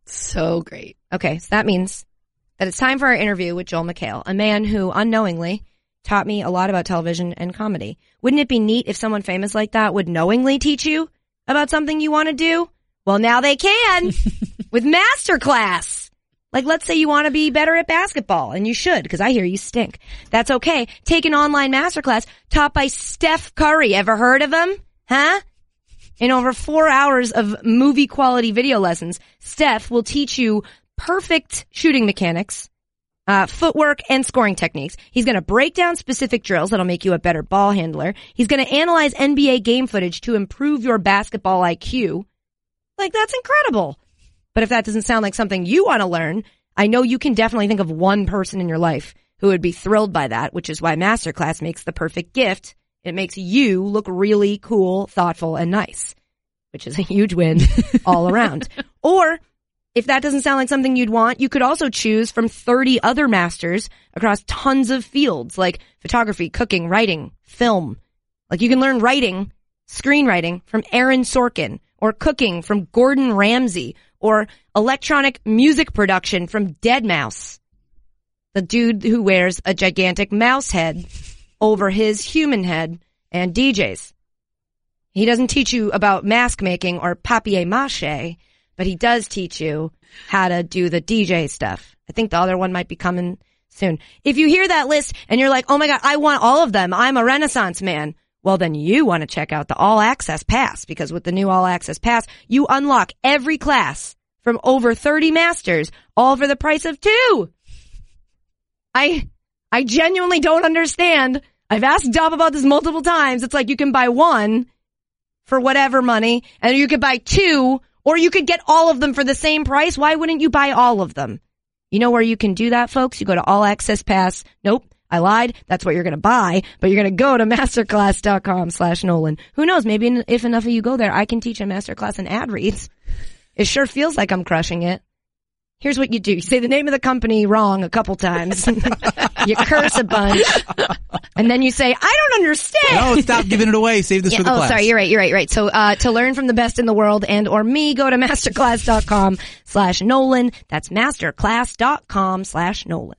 So great. Okay, so that means that it's time for our interview with Joel McHale, a man who unknowingly taught me a lot about television and comedy. Wouldn't it be neat if someone famous like that would knowingly teach you about something you want to do? Well, now they can with Masterclass. Like, let's say you want to be better at basketball, and you should, because I hear you stink. That's okay. Take an online masterclass taught by Steph Curry. Ever heard of him? Huh? In over four hours of movie quality video lessons, Steph will teach you perfect shooting mechanics, uh, footwork, and scoring techniques. He's going to break down specific drills that'll make you a better ball handler. He's going to analyze N B A game footage to improve your basketball I Q. Like, that's incredible. But if that doesn't sound like something you want to learn, I know you can definitely think of one person in your life who would be thrilled by that, which is why Masterclass makes the perfect gift. It makes you look really cool, thoughtful, and nice, which is a huge win all around. Or if that doesn't sound like something you'd want, you could also choose from thirty other masters across tons of fields like photography, cooking, writing, film. Like you can learn writing, screenwriting from Aaron Sorkin, or cooking from Gordon Ramsay, or electronic music production from deadmau five, the dude who wears a gigantic mouse head over his human head and D Js. He doesn't teach you about mask making or papier-mâché, but he does teach you how to do the D J stuff. I think the other one might be coming soon. If you hear that list and you're like, oh my God, I want all of them. I'm a Renaissance man. Well, then you want to check out the All Access Pass, because with the new All Access Pass, you unlock every class from over thirty masters, all for the price of two. I, I genuinely don't understand. I've asked Dom about this multiple times. It's like you can buy one for whatever money, and you could buy two, or you could get all of them for the same price. Why wouldn't you buy all of them? You know where you can do that, folks? You go to All Access Pass. Nope, I lied. That's what you're going to buy, but you're going to go to masterclass.com slash Nolan. Who knows? Maybe if enough of you go there, I can teach a masterclass in ad reads. It sure feels like I'm crushing it. Here's what you do. You say the name of the company wrong a couple times. You curse a bunch. And then you say, I don't understand. No, stop giving it away. Save this Yeah, for the oh, class. sorry. You're right. You're right. Right. So, uh, to learn from the best in the world and or me, go to masterclass.com slash Nolan. That's masterclass.com slash Nolan.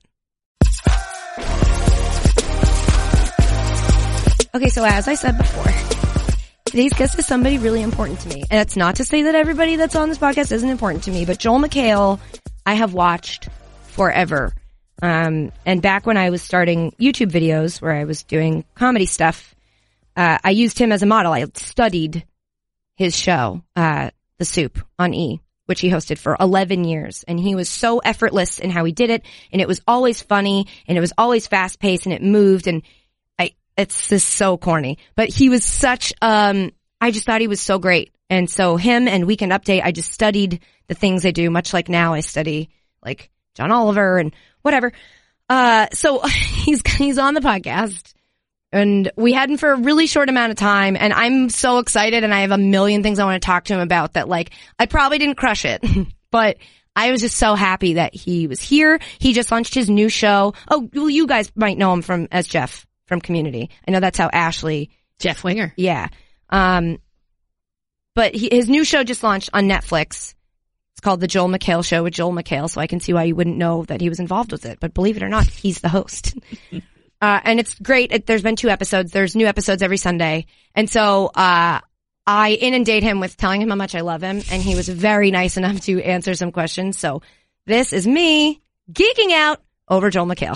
Okay. So as I said before, today's guest is somebody really important to me. And it's not to say that everybody that's on this podcast isn't important to me, but Joel McHale, I have watched forever. Um, and back when I was starting YouTube videos where I was doing comedy stuff, uh, I used him as a model. I studied his show, uh, The Soup on E, which he hosted for eleven years. And he was so effortless in how he did it. And it was always funny, and it was always fast paced, and it moved. And I, it's just so corny, but he was such, um, I just thought he was so great. And so him and Weekend Update, I just studied the things they do, much like now I study like John Oliver and whatever. Uh, so he's, he's on the podcast, and we had him for a really short amount of time, and I'm so excited, and I have a million things I want to talk to him about that, like, I probably didn't crush it, but I was just so happy that he was here. He just launched his new show. Oh, well, you guys might know him from, as Jeff from Community. I know that's how Ashley. Jeff Winger. Yeah. Um, but he, his new show just launched on Netflix. It's called The Joel McHale Show with Joel McHale, so I can see why you wouldn't know that he was involved with it. But believe it or not, he's the host. Uh, and it's great. It, there's been two episodes. There's new episodes every Sunday. And so, uh, I inundate him with telling him how much I love him. And he was very nice enough to answer some questions. So this is me geeking out over Joel McHale.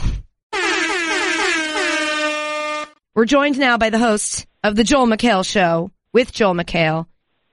We're joined now by the host of the Joel McHale Show with Joel McHale,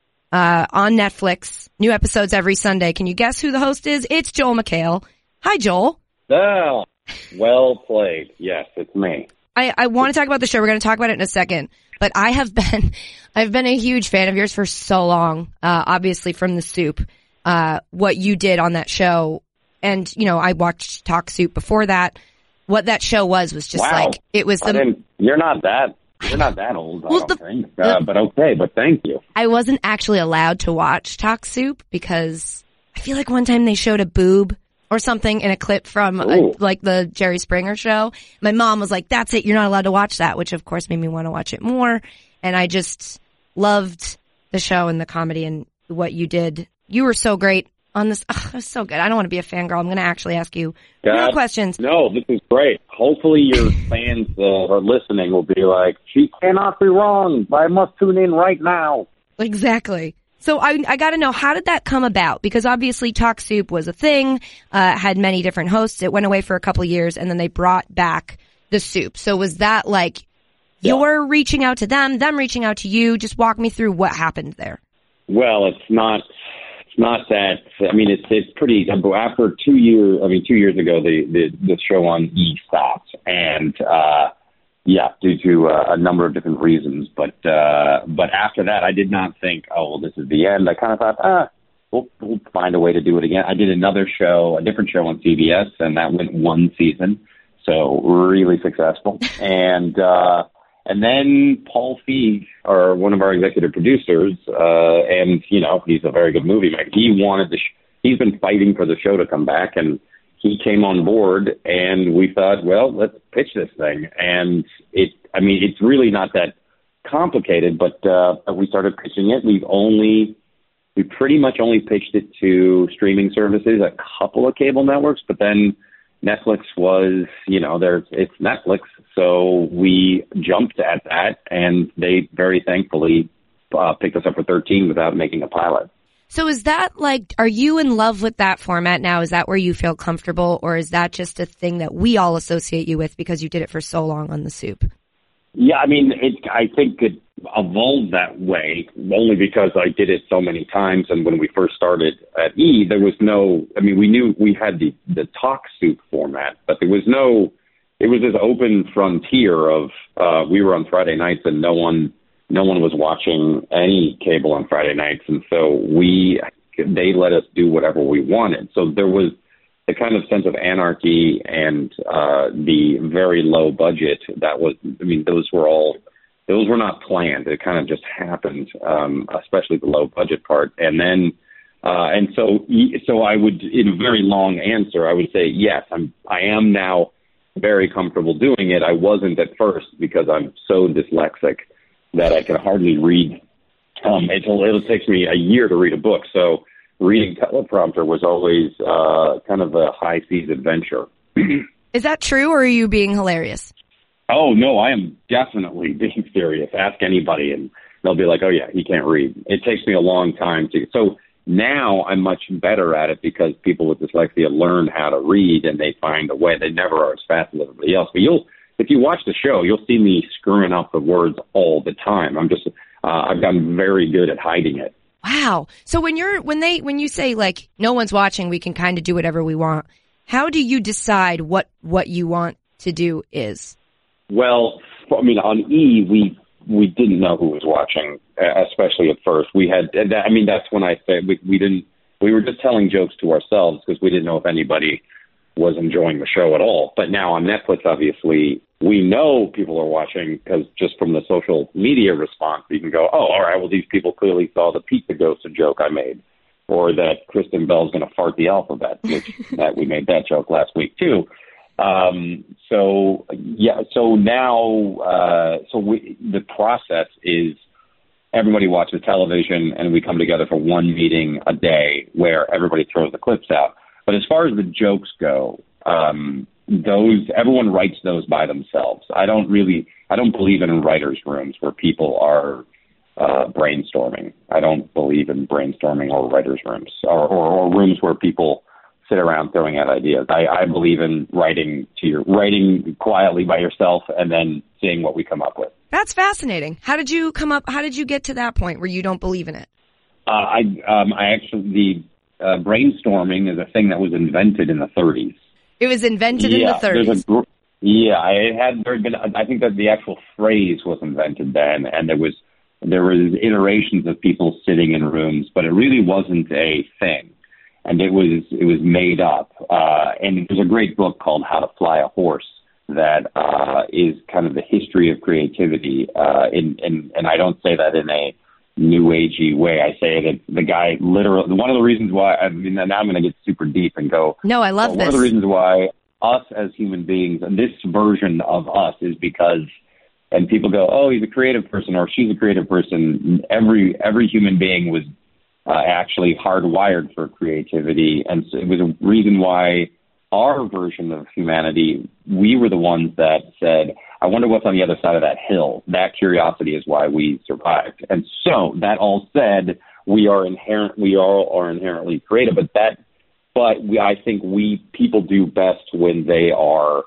uh, on Netflix. New episodes every Sunday. Can you guess who the host is? It's Joel McHale. Hi, Joel. Oh, well played. Yes, it's me. I, I want to talk about the show. We're going to talk about it in a second. But I have been, I've been a huge fan of yours for so long. Uh, obviously from The Soup, uh, what you did on that show. And, you know, I watched Talk Soup before that. What that show was, was just wow. like, it was I the, didn't, you're not that, you're not that old, I well, don't the, think. Uh, the, but okay, but thank you. I wasn't actually allowed to watch Talk Soup because I feel like one time they showed a boob or something in a clip from a, like the Jerry Springer show. My mom was like, that's it. You're not allowed to watch that, which of course made me want to watch it more. And I just loved the show and the comedy and what you did. You were so great on this. Ugh, it was so good. I don't want to be a fangirl. I'm going to actually ask you God, real questions. No, this is great. Hopefully your fans uh, are listening will be like, she cannot be wrong. I must tune in right now. Exactly. So I, I got to know, how did that come about? Because obviously Talk Soup was a thing, uh, had many different hosts. It went away for a couple of years, and then they brought back The Soup. So was that like Yeah. you're reaching out to them, them reaching out to you? Just walk me through what happened there. Well, it's not, it's not that, I mean, it's, it's pretty, after two years, I mean, two years ago, the, the, the show on E stopped, and, uh, yeah, due to uh, a number of different reasons. But uh, but after that, I did not think, oh, well, this is the end. I kind of thought, ah, we'll, we'll find a way to do it again. I did another show, a different show on C B S, and that went one season, so really successful. and uh, and then Paul Feig, or one of our executive producers, uh, and you know, he's a very good movie maker. He wanted the, sh- he's been fighting for the show to come back, and he came on board, and we thought, well, let's pitch this thing. And it, I mean, it's really not that complicated, but uh, we started pitching it. We've only, we pretty much only pitched it to streaming services, a couple of cable networks, but then Netflix was, you know, there's, it's Netflix. So we jumped at that, and they very thankfully uh, picked us up for thirteen without making a pilot. So is that like, are you in love with that format now? Is that where you feel comfortable, or is that just a thing that we all associate you with because you did it for so long on The Soup? Yeah, I mean, it, I think it evolved that way only because I did it so many times. And when we first started at E, there was no, I mean, we knew we had the, the Talk Soup format, but there was no, it was this open frontier of, uh, we were on Friday nights and no one, no one was watching any cable on Friday nights. And so we, they let us do whatever we wanted. So there was the kind of sense of anarchy and uh, the very low budget that was, I mean, those were all, those were not planned. It kind of just happened, um, especially the low budget part. And then, uh, and so, so I would, in a very long answer, I would say, yes, I'm, I am now very comfortable doing it. I wasn't at first because I'm so dyslexic that I can hardly read. Um, it'll, it'll take me a year to read a book. So reading teleprompter was always uh, kind of a high seas adventure. Is that true, or are you being hilarious? Oh, no, I am definitely being serious. Ask anybody, and they'll be like, oh, yeah, he can't read. It takes me a long time to. So now I'm much better at it because people with dyslexia learn how to read, and they find a way. They never are as fast as everybody else. But you'll, if you watch the show, you'll see me screwing up the words all the time. I'm just, uh, I've gotten very good at hiding it. Wow. So when you're, when they, when you say like, no one's watching, we can kind of do whatever we want. How do you decide what, what you want to do is? Well, I mean, on E, we, we didn't know who was watching, especially at first. We had, I mean, that's when I said we, we didn't, we were just telling jokes to ourselves because we didn't know if anybody was enjoying the show at all. But now on Netflix, obviously, we know people are watching because just from the social media response, you can go, oh, all right, well, these people clearly saw the pizza ghost joke I made, or that Kristen Bell's going to fart the alphabet, which that we made that joke last week too. Um, so yeah, so now, uh, so we, the process is everybody watches television and we come together for one meeting a day where everybody throws the clips out. But as far as the jokes go, um, those, everyone writes those by themselves. I don't really, I don't believe in writers' rooms where people are uh, brainstorming. I don't believe in brainstorming or writers' rooms or, or, or rooms where people sit around throwing out ideas. I, I believe in writing to your, writing quietly by yourself and then seeing what we come up with. That's fascinating. How did you come up, how did you get to that point where you don't believe in it? Uh, I, um, I actually, the uh, brainstorming is a thing that was invented in the thirties. It was invented yeah, in the thirties. There's a gr- yeah, it had there had been. I think that the actual phrase was invented then, and there was there was iterations of people sitting in rooms, but it really wasn't a thing, and it was it was made up. Uh, and there's a great book called How to Fly a Horse that uh, is kind of the history of creativity. Uh, in, in and I don't say that in a new agey way. I say that the guy literally, one of the reasons why, I mean, now I'm going to get super deep and go, no, I love one this. One of the reasons why us as human beings, and this version of us is because, and people go, oh, he's a creative person or she's a creative person. Every, every human being was uh, actually hardwired for creativity. And so it was a reason why our version of humanity, we were the ones that said, I wonder what's on the other side of that hill. That curiosity is why we survived. And so that all said, we are inherent, we all are inherently creative, but that, but we, I think we, people do best when they are,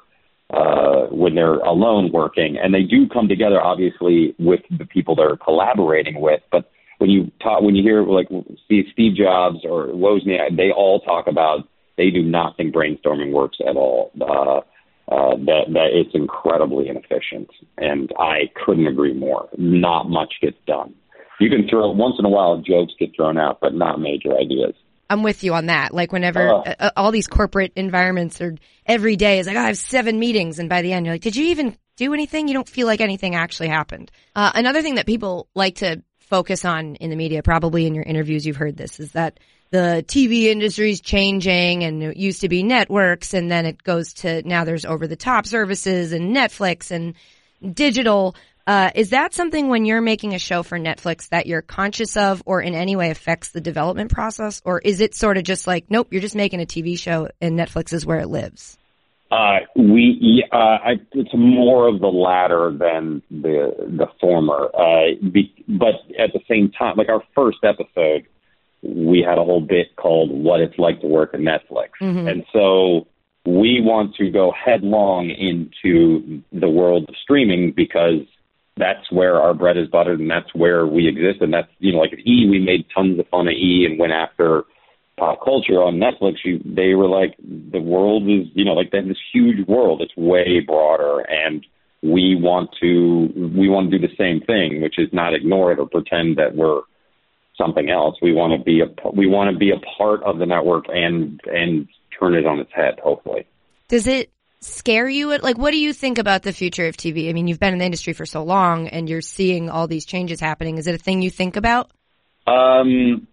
uh, when they're alone working, and they do come together, obviously, with the people they're collaborating with. But when you talk, when you hear like Steve, Steve Jobs or Wozniak, they all talk about, they do not think brainstorming works at all. Uh, Uh, that, that it's incredibly inefficient, and I couldn't agree more. Not much gets done. You can throw, once in a while, jokes get thrown out, but not major ideas. I'm with you on that. Like whenever uh, uh, all these corporate environments are every day is like, oh, I have seven meetings. And by the end, you're like, did you even do anything? You don't feel like anything actually happened. Uh, another thing that people like to focus on in the media, probably in your interviews, you've heard this, is that the T V industry is changing, and it used to be networks, and then it goes to now there's over-the-top services and Netflix and digital. Uh, is that something when you're making a show for Netflix that you're conscious of or in any way affects the development process? Or is it sort of just like, nope, you're just making a T V show and Netflix is where it lives? Uh, we, uh, I, it's more of the latter than the, the former. Uh, be, but at the same time, like our first episode, we had a whole bit called What It's Like to Work at Netflix. Mm-hmm. And so we want to go headlong into the world of streaming because that's where our bread is buttered and that's where we exist. And that's, you know, like at E, we made tons of fun of E and went after pop culture. On Netflix, you, they were like, the world is, you know, like they have this huge world. It's way broader. And we want to, we want to do the same thing, which is not ignore it or pretend that we're something else. We want to be a we want to be a part of the network and and turn it on its head, hopefully. Does it scare you? Like, what do you think about the future of T V? I mean, you've been in the industry for so long, and you're seeing all these changes happening. Is it a thing you think about? Um,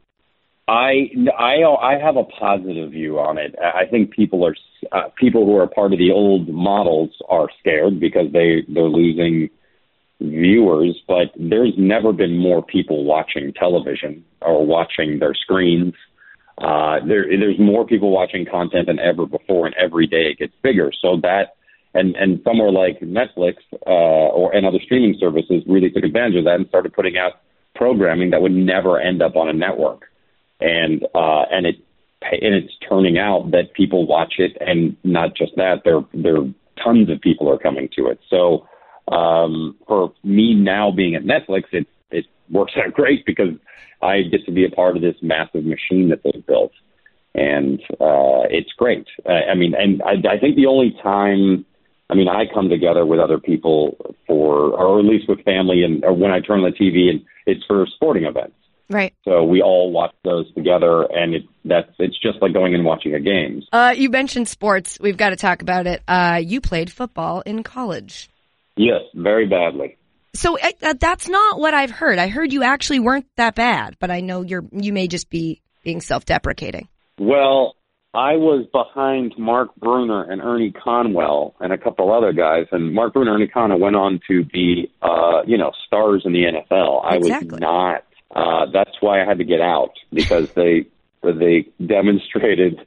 I I I have a positive view on it. I think people are uh, people who are part of the old models are scared because they they're losing viewers, but there's never been more people watching television or watching their screens. Uh, there, there's more people watching content than ever before, and every day it gets bigger. So that, and, and somewhere like Netflix uh, or and other streaming services really took advantage of that and started putting out programming that would never end up on a network. And uh, and it and it's turning out that people watch it, and not just that, there there tons of people are coming to it. So. Um, for me now being at Netflix, it, it works out great because I get to be a part of this massive machine that they've built. And, uh, it's great. Uh, I mean, and I, I think the only time, I mean, I come together with other people for, or at least with family and or when I turn on the T V, and it's for sporting events. Right. So we all watch those together, and it, that's, it's just like going and watching a game. Uh, you mentioned sports. We've got to talk about it. Uh, you played football in college. Yes, very badly. So uh, that's not what I've heard. I heard you actually weren't that bad, but I know you're you may just be being self-deprecating. Well, I was behind Mark Bruner and Ernie Conwell and a couple other guys, and Mark Bruner and Ernie Conwell went on to be, uh, you know, stars in the N F L. I exactly. was not. Uh, that's why I had to get out, because they they demonstrated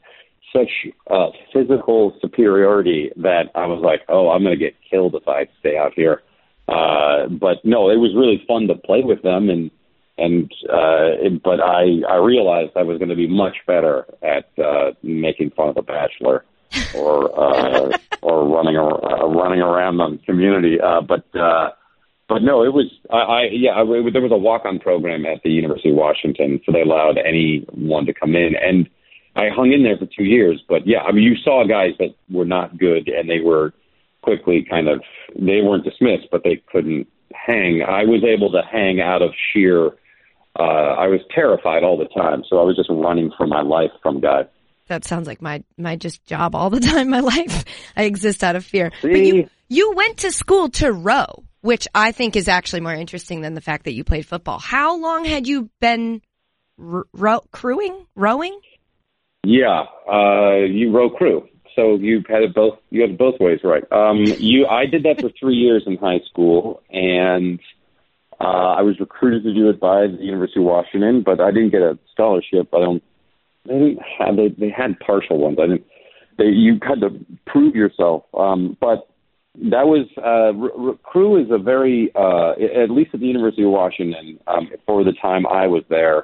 such uh, physical superiority that I was like, oh, I'm going to get killed if I stay out here. Uh, but no, it was really fun to play with them, and and uh, it, but I I realized I was going to be much better at uh, making fun of The Bachelor or uh, or running uh, running around the community. Uh, but uh, but no, it was I, I yeah I, it, there was a walk-on program at the University of Washington, so they allowed anyone to come in, and I hung in there for two years. But yeah, I mean, you saw guys that were not good, and they were quickly kind of, they weren't dismissed, but they couldn't hang. I was able to hang out of sheer, uh, I was terrified all the time. So I was just running for my life from guys. That sounds like my, my just job all the time in my life. I exist out of fear. See? But you, you went to school to row, which I think is actually more interesting than the fact that you played football. How long had you been r- row, crewing, rowing? Yeah, uh, you row crew. So you had it both. You had it both ways, right? Um, you, I did that for three years in high school, and uh, I was recruited to do it by the University of Washington, but I didn't get a scholarship. I don't. They didn't have. They, they had partial ones. I didn't. They, you had to prove yourself. Um, but that was uh, r- r- crew is a very, uh, at least at the University of Washington, um, for the time I was there.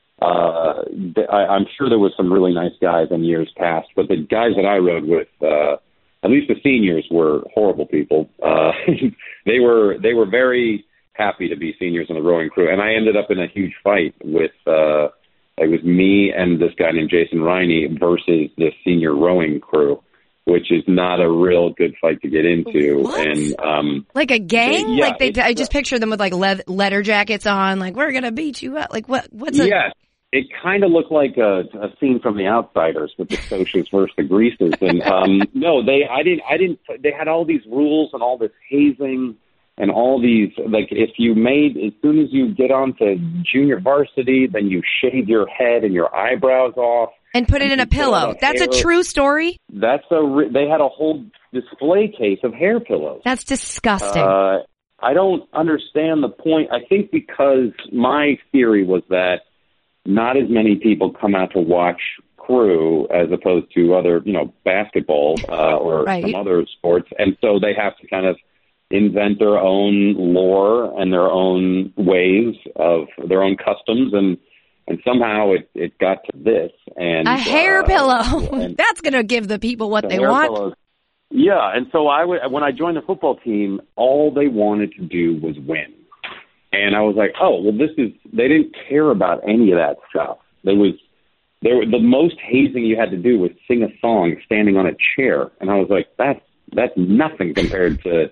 Uh, I, I'm sure there was some really nice guys in years past, but the guys that I rode with, uh, at least the seniors, were horrible people. Uh, they were they were very happy to be seniors on the rowing crew, and I ended up in a huge fight with uh, it was me and this guy named Jason Riney versus the senior rowing crew, which is not a real good fight to get into. What? And um, like a gang? They, yeah, like they, I just picture them with like le- leather jackets on. Like, we're gonna beat you up. Like what? What's a yes. It kind of looked like a, a scene from The Outsiders with the Socias versus the Greases, and um, no, they, I didn't, I didn't. They had all these rules and all this hazing and all these, like, if you made, as soon as you get onto junior varsity, then you shave your head and your eyebrows off and put it in a pillow. That's hair. a true story. That's a. They had a whole display case of hair pillows. That's disgusting. Uh, I don't understand the point. I think because my theory was that not as many people come out to watch crew as opposed to other, you know, basketball uh, or right. some other sports. And so they have to kind of invent their own lore and their own ways of their own customs. And, and somehow it, it got to this. And a hair uh, pillow. and That's going to give the people what the they hair want. pillows. Yeah. And so I w- when I joined the football team, all they wanted to do was win. And I was like, oh, well, this is, they didn't care about any of that stuff. There was, there, the most hazing you had to do was sing a song standing on a chair. And I was like, that's, that's nothing compared to,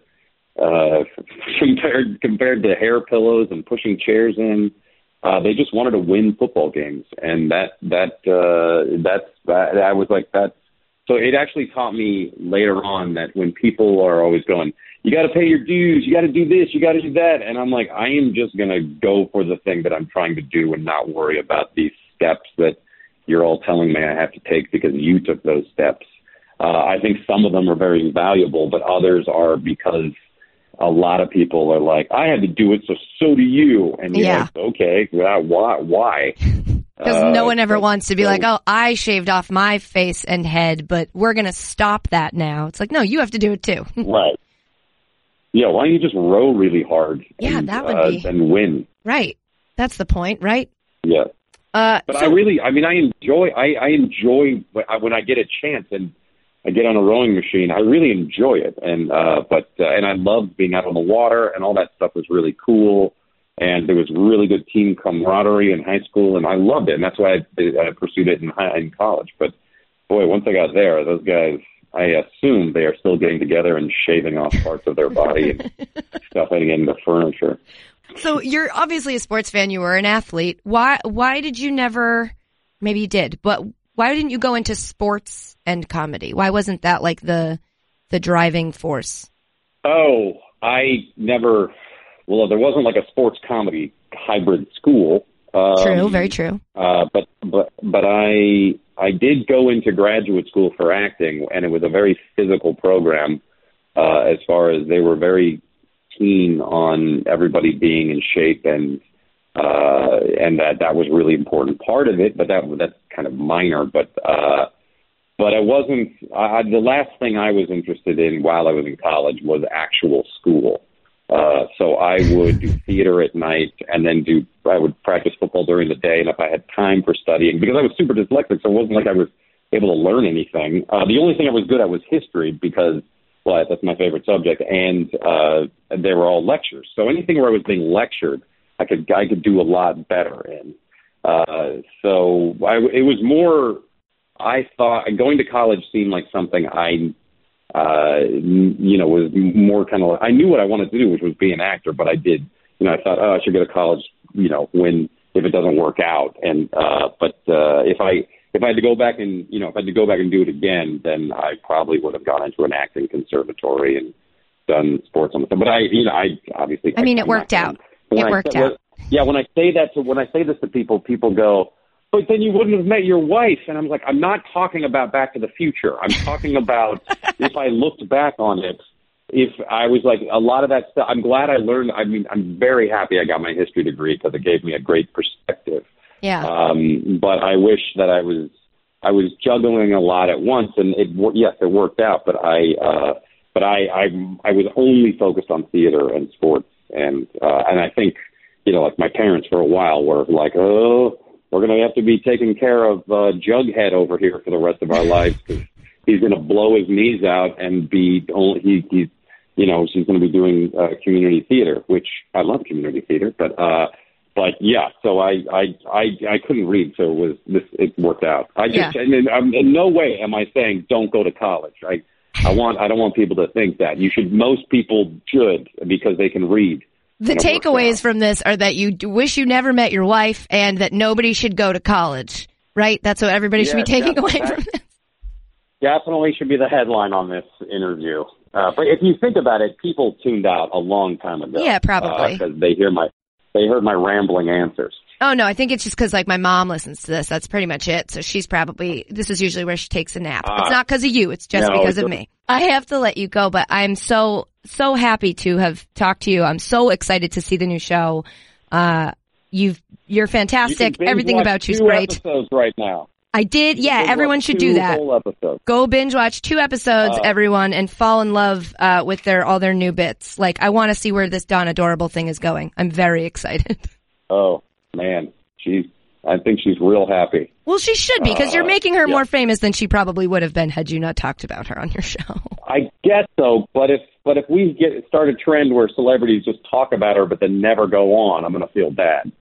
uh, compared, compared to hair pillows and pushing chairs in. Uh, they just wanted to win football games. And that, that, uh, that's, that, I was like, that's, so it actually taught me later on that when people are always going, you got to pay your dues, you got to do this, you got to do that. And I'm like, I am just going to go for the thing that I'm trying to do and not worry about these steps that you're all telling me I have to take because you took those steps. Uh, I think some of them are very valuable, but others are because a lot of people are like, I had to do it, so so do you. And you're yeah. like, okay, well, why? Why? Because uh, no one ever so, wants to be so, like, oh, I shaved off my face and head, but we're going to stop that now. It's like, no, you have to do it too. Right. Yeah, why don't you just row really hard? Yeah, and, that would uh, be. and win. Right. That's the point, right? Yeah. Uh, But so, I really, I mean, I enjoy, I, I enjoy when I, when I get a chance and I get on a rowing machine. I really enjoy it, and uh, but uh, and I love being out on the water, and all that stuff was really cool. And there was really good team camaraderie in high school, and I loved it, and that's why I, I pursued it in high, in college. But boy, once I got there, those guys, I assume they are still getting together and shaving off parts of their body and stuffing it into furniture. So you're obviously a sports fan. You were an athlete. Why? Why did you never? Maybe you did, but why didn't you go into sports and comedy? Why wasn't that like the the driving force? Oh, I never. Well, there wasn't like a sports comedy hybrid school. Um, True, very true. Uh, but but but I I did go into graduate school for acting, and it was a very physical program. Uh, as far as they were very keen on everybody being in shape, and uh, and that that was really important part of it. But that that's kind of minor. But uh, but I wasn't. I, the last thing I was interested in while I was in college was actual school. Uh, so I would do theater at night, and then do. I would practice football during the day, and if I had time for studying, because I was super dyslexic, so it wasn't like I was able to learn anything. Uh, the only thing I was good at was history, because well, that's my favorite subject, and uh, they were all lectures. So anything where I was being lectured, I could I could do a lot better in. Uh, so I, it was more. I thought going to college seemed like something I. Uh, you know, was more kind of, I knew what I wanted to do, which was be an actor, but I did, you know, I thought, oh, I should go to college, you know, when, if it doesn't work out. And, uh, but, uh, if I, if I had to go back and, you know, if I had to go back and do it again, then I probably would have gone into an acting conservatory and done sports on the side. But I, you know, I obviously, I mean, I, it worked out. It I, worked out. Yeah. When I say that to, when I say this to people, people go, but then you wouldn't have met your wife. And I'm like, I'm not talking about Back to the Future. I'm talking about if I looked back on it, if I was like a lot of that stuff. I'm glad I learned. I mean, I'm very happy I got my history degree because it gave me a great perspective. Yeah. Um, but I wish that I was, I was juggling a lot at once, and it, yes, it worked out. But I, uh, but I, I, I was only focused on theater and sports. And, uh, and I think, you know, like my parents for a while were like, oh, we're going to have to be taking care of uh, Jughead over here for the rest of our lives, because he's going to blow his knees out and be only he, he's, you know, she's going to be doing uh, community theater, which I love community theater, but uh, but yeah, so I I I, I couldn't read, so it was this it worked out. I just Yeah. and in, um, in no way am I saying don't go to college. I I want I don't want people to think that. You should. Most people should, because they can read. The takeaways from this are that you d- wish you never met your wife and that nobody should go to college, right? That's what everybody should be Yeah, taking that- away that- from this. Definitely should be the headline on this interview. Uh, but if you think about it, people tuned out a long time ago. Yeah, probably. Because they hear my, they heard my rambling answers. Oh, no, I think it's just because, like, my mom listens to this. That's pretty much it. So she's probably, this is usually where she takes a nap. Ah. It's not because of you. It's just No, because it's of a- me. I have to let you go, but I'm so, so happy to have talked to you. I'm so excited to see the new show. Uh, you've, you're You fantastic. can binge Everything watch about you's two great. episodes right now. I did. Yeah, Binge everyone watch should two do that. Whole episodes. Go binge watch two episodes, Oh. everyone, and fall in love uh, with their all their new bits. Like, I want to see where this Dawn Adorable thing is going. I'm very excited. Oh man, she's. I think she's real happy. Well, she should be, because you're Uh, making her yeah. more famous than she probably would have been had you not talked about her on your show. I guess so, but if but if we get start a trend where celebrities just talk about her but then never go on, I'm going to feel bad.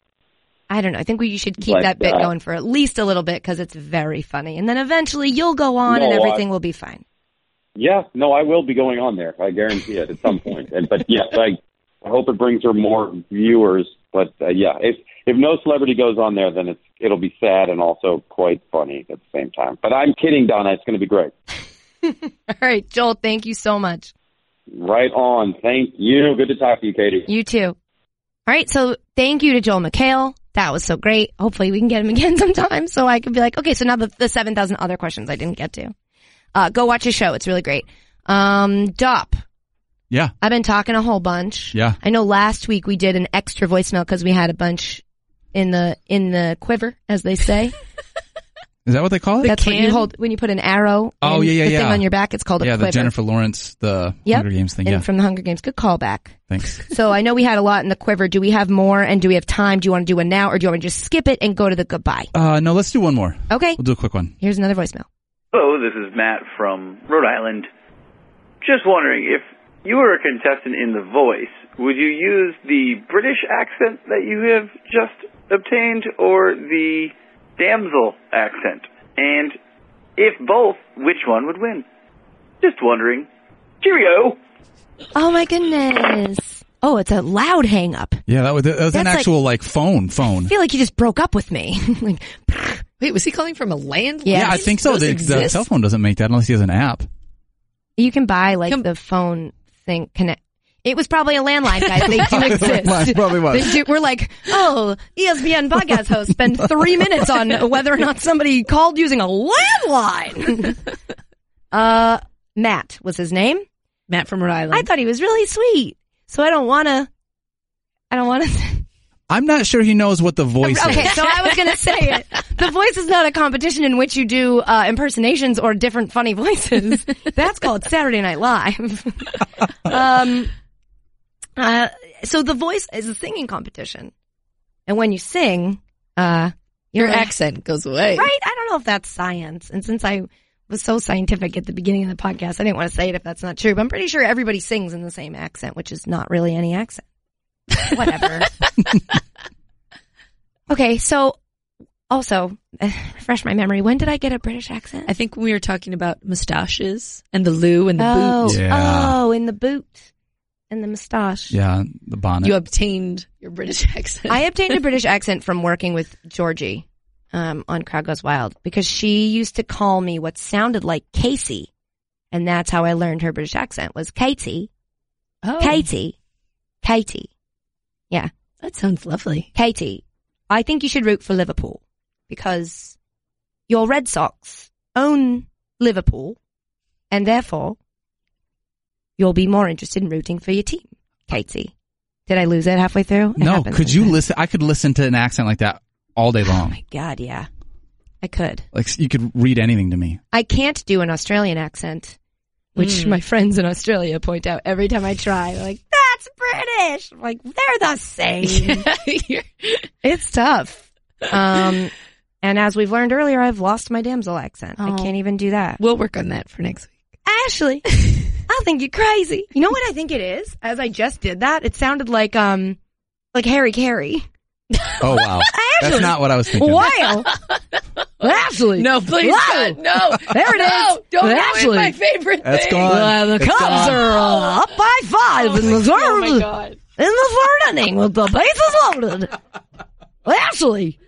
I don't know. I think we should keep But, that bit uh, going for at least a little bit, because it's very funny. And then eventually you'll go on No, and I- everything will be fine. Yeah, no, I will be going on there. I guarantee it at some point. And but yes, I I hope it brings her more viewers. But uh, yeah, if if no celebrity goes on there, then it's it'll be sad and also quite funny at the same time. But I'm kidding, Donna. It's going to be great. All right, Joel, thank you so much. Right on. Thank you. Good to talk to you, Katie. You too. All right, so thank you to Joel McHale. That was so great. Hopefully we can get him again sometime so I can be like, okay, so now the, the seven thousand other questions I didn't get to. Uh, go watch his show. It's really great. Um, Dop. Yeah. I've been talking a whole bunch. Yeah. I know last week we did an extra voicemail because we had a bunch in the, in the quiver, as they say. Is that what they call it? That's what you can? hold when you put an arrow Oh, in yeah, yeah, the yeah. thing on your back. It's called a yeah, quiver. the Jennifer Lawrence, the Yep. Hunger Games thing. And Yeah. from the Hunger Games. Good callback. Thanks. So I know we had a lot in the quiver. Do we have more, and do we have time? Do you want to do one now, or do you want to just skip it and go to the goodbye? Uh, no, let's do one more. Okay. We'll do a quick one. Here's another voicemail. Hello, this is Matt from Rhode Island. Just wondering, if you were a contestant in The Voice, would you use the British accent that you have just obtained or the damsel accent? And if both, which one would win? Just wondering. Cheerio! Oh my goodness. Oh, it's a loud hang up. Yeah, that was, that was an That's like- actual like, phone phone. I feel like you just broke up with me. like, Wait, was he calling from a landline? Yeah. Yeah, I think so. Those The, the exist? cell phone doesn't make that unless he has an app. you can buy like Com- the phone thing connect. It was probably a landline, guys. They do exist. Landline, probably was. They do, we're like, oh, E S P N podcast host spend three minutes on whether or not somebody called using a landline. uh, Matt was his name. Matt from Rhode Island. I thought he was really sweet, so I don't want to. I don't want to. I'm not sure he knows what The Voice Okay, is. so I was going to say it. The Voice is not a competition in which you do uh, impersonations or different funny voices. That's called Saturday Night Live. um, uh, so The Voice is a singing competition. And when you sing, uh, Your you're- accent goes away. Right? I don't know if that's science. And since I was so scientific at the beginning of the podcast, I didn't want to say it if that's not true. But I'm pretty sure everybody sings in the same accent, which is not really any accent. Whatever. Okay, so also, uh, refresh my memory. When did I get a British accent? I think we were talking about mustaches and the loo and the oh, boot. Yeah. oh, in the boot and the mustache. Yeah, the bonnet. You obtained your British accent. I obtained a British accent from working with Georgie um, on Crowd Goes Wild because she used to call me what sounded like Casey, and that's how I learned her British accent was Katie, oh, Katie, Katie. Yeah, that sounds lovely. Katie. I think you should root for Liverpool because your Red Sox own Liverpool, and therefore you'll be more interested in rooting for your team, Katie. Did I lose it halfway through? It no, happens could you sometimes. listen? I could listen to an accent like that all day Oh long. my God, yeah. I could. Like you could read anything to me. I can't do an Australian accent, which Mm. my friends in Australia point out every time I try. They're like, that's British. I'm like, they're the same. It's tough. Um, and as we've learned earlier, I've lost my damsel accent. I Oh. can't even do that. We'll work on that for next week. Ashley, I think you're crazy. You know what I think it is? As I just did that, it sounded like, um, like Harry Carey. Oh wow, that's Ashley. not what I was thinking. Wow. Ashley. No, please, Wow. God, no. There it no, is. Don't Ashley. ruin my favorite That's thing. gone. Uh, the It's Cubs gone. are uh, up by five Oh in the my, third. oh my God. In the third inning with the bases loaded. Ashley.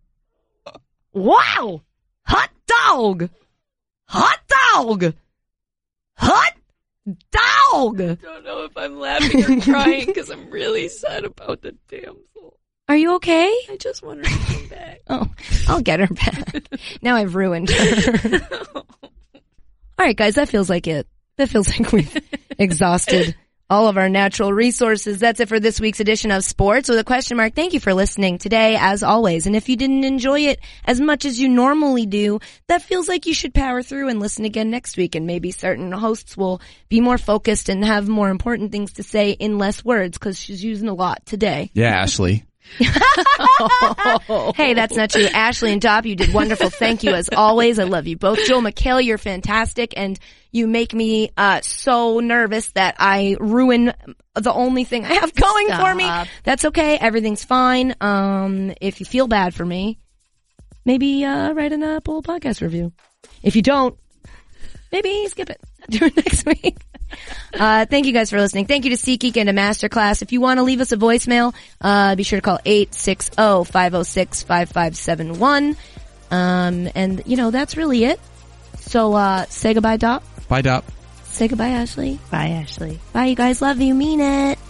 Wow. Hot dog. Hot dog. Hot dog. I don't know if I'm laughing or crying because I'm really sad about the damsel. Are you okay? I just want her to come back. Oh, I'll get her back. Now I've ruined her. All right, guys, that feels like it. That feels like we've exhausted all of our natural resources. That's it for this week's edition of Sports with a Question Mark. Thank you for listening today, as always. And if you didn't enjoy it as much as you normally do, that feels like you should power through and listen again next week. And maybe certain hosts will be more focused and have more important things to say in less words because she's using a lot today. Yeah, Ashley. Hey, that's not true. Ashley and Dop, you did wonderful. Thank you as always. I love you both. Joel McHale, you're fantastic, and you make me uh so nervous that I ruin the only thing I have going for me. Stop. That's okay. Everything's fine. Um, if you feel bad for me, maybe uh write an Apple podcast review. If you don't, maybe skip it. Do it next week. Uh, thank you guys for listening. Thank you to SeatGeek and to Masterclass. If you want to leave us a voicemail, uh, be sure to call eight six zero, five zero six, five five seven one. Um, and you know, that's really it. So, uh, say goodbye, Doc. Bye, Dop. Say goodbye, Ashley. Bye, Ashley. Bye, you guys. Love you. Mean it.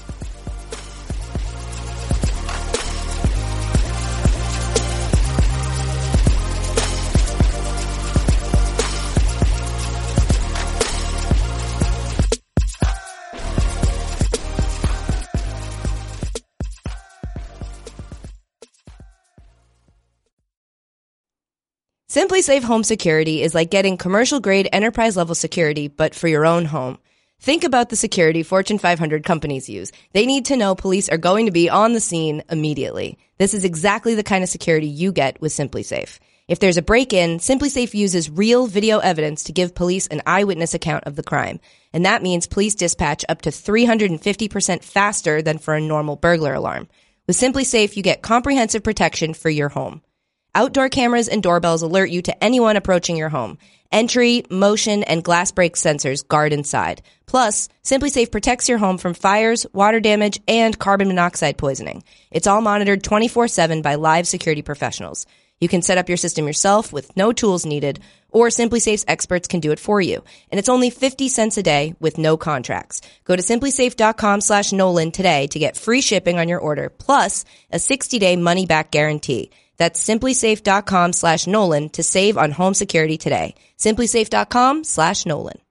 SimpliSafe Home Security is like getting commercial-grade enterprise-level security, but for your own home. Think about the security Fortune five hundred companies use. They need to know police are going to be on the scene immediately. This is exactly the kind of security you get with SimpliSafe. If there's a break-in, SimpliSafe uses real video evidence to give police an eyewitness account of the crime. And that means police dispatch up to three hundred fifty percent faster than for a normal burglar alarm. With SimpliSafe, you get comprehensive protection for your home. Outdoor cameras and doorbells alert you to anyone approaching your home. Entry, motion, and glass break sensors guard inside. Plus, SimpliSafe protects your home from fires, water damage, and carbon monoxide poisoning. It's all monitored twenty-four seven by live security professionals. You can set up your system yourself with no tools needed, or SimpliSafe's experts can do it for you. And it's only fifty cents a day with no contracts. Go to simplysafe.com slash Nolan today to get free shipping on your order, plus a sixty-day money-back guarantee. That's simplysafe.com slash Nolan to save on home security today. simplysafe.com slash Nolan.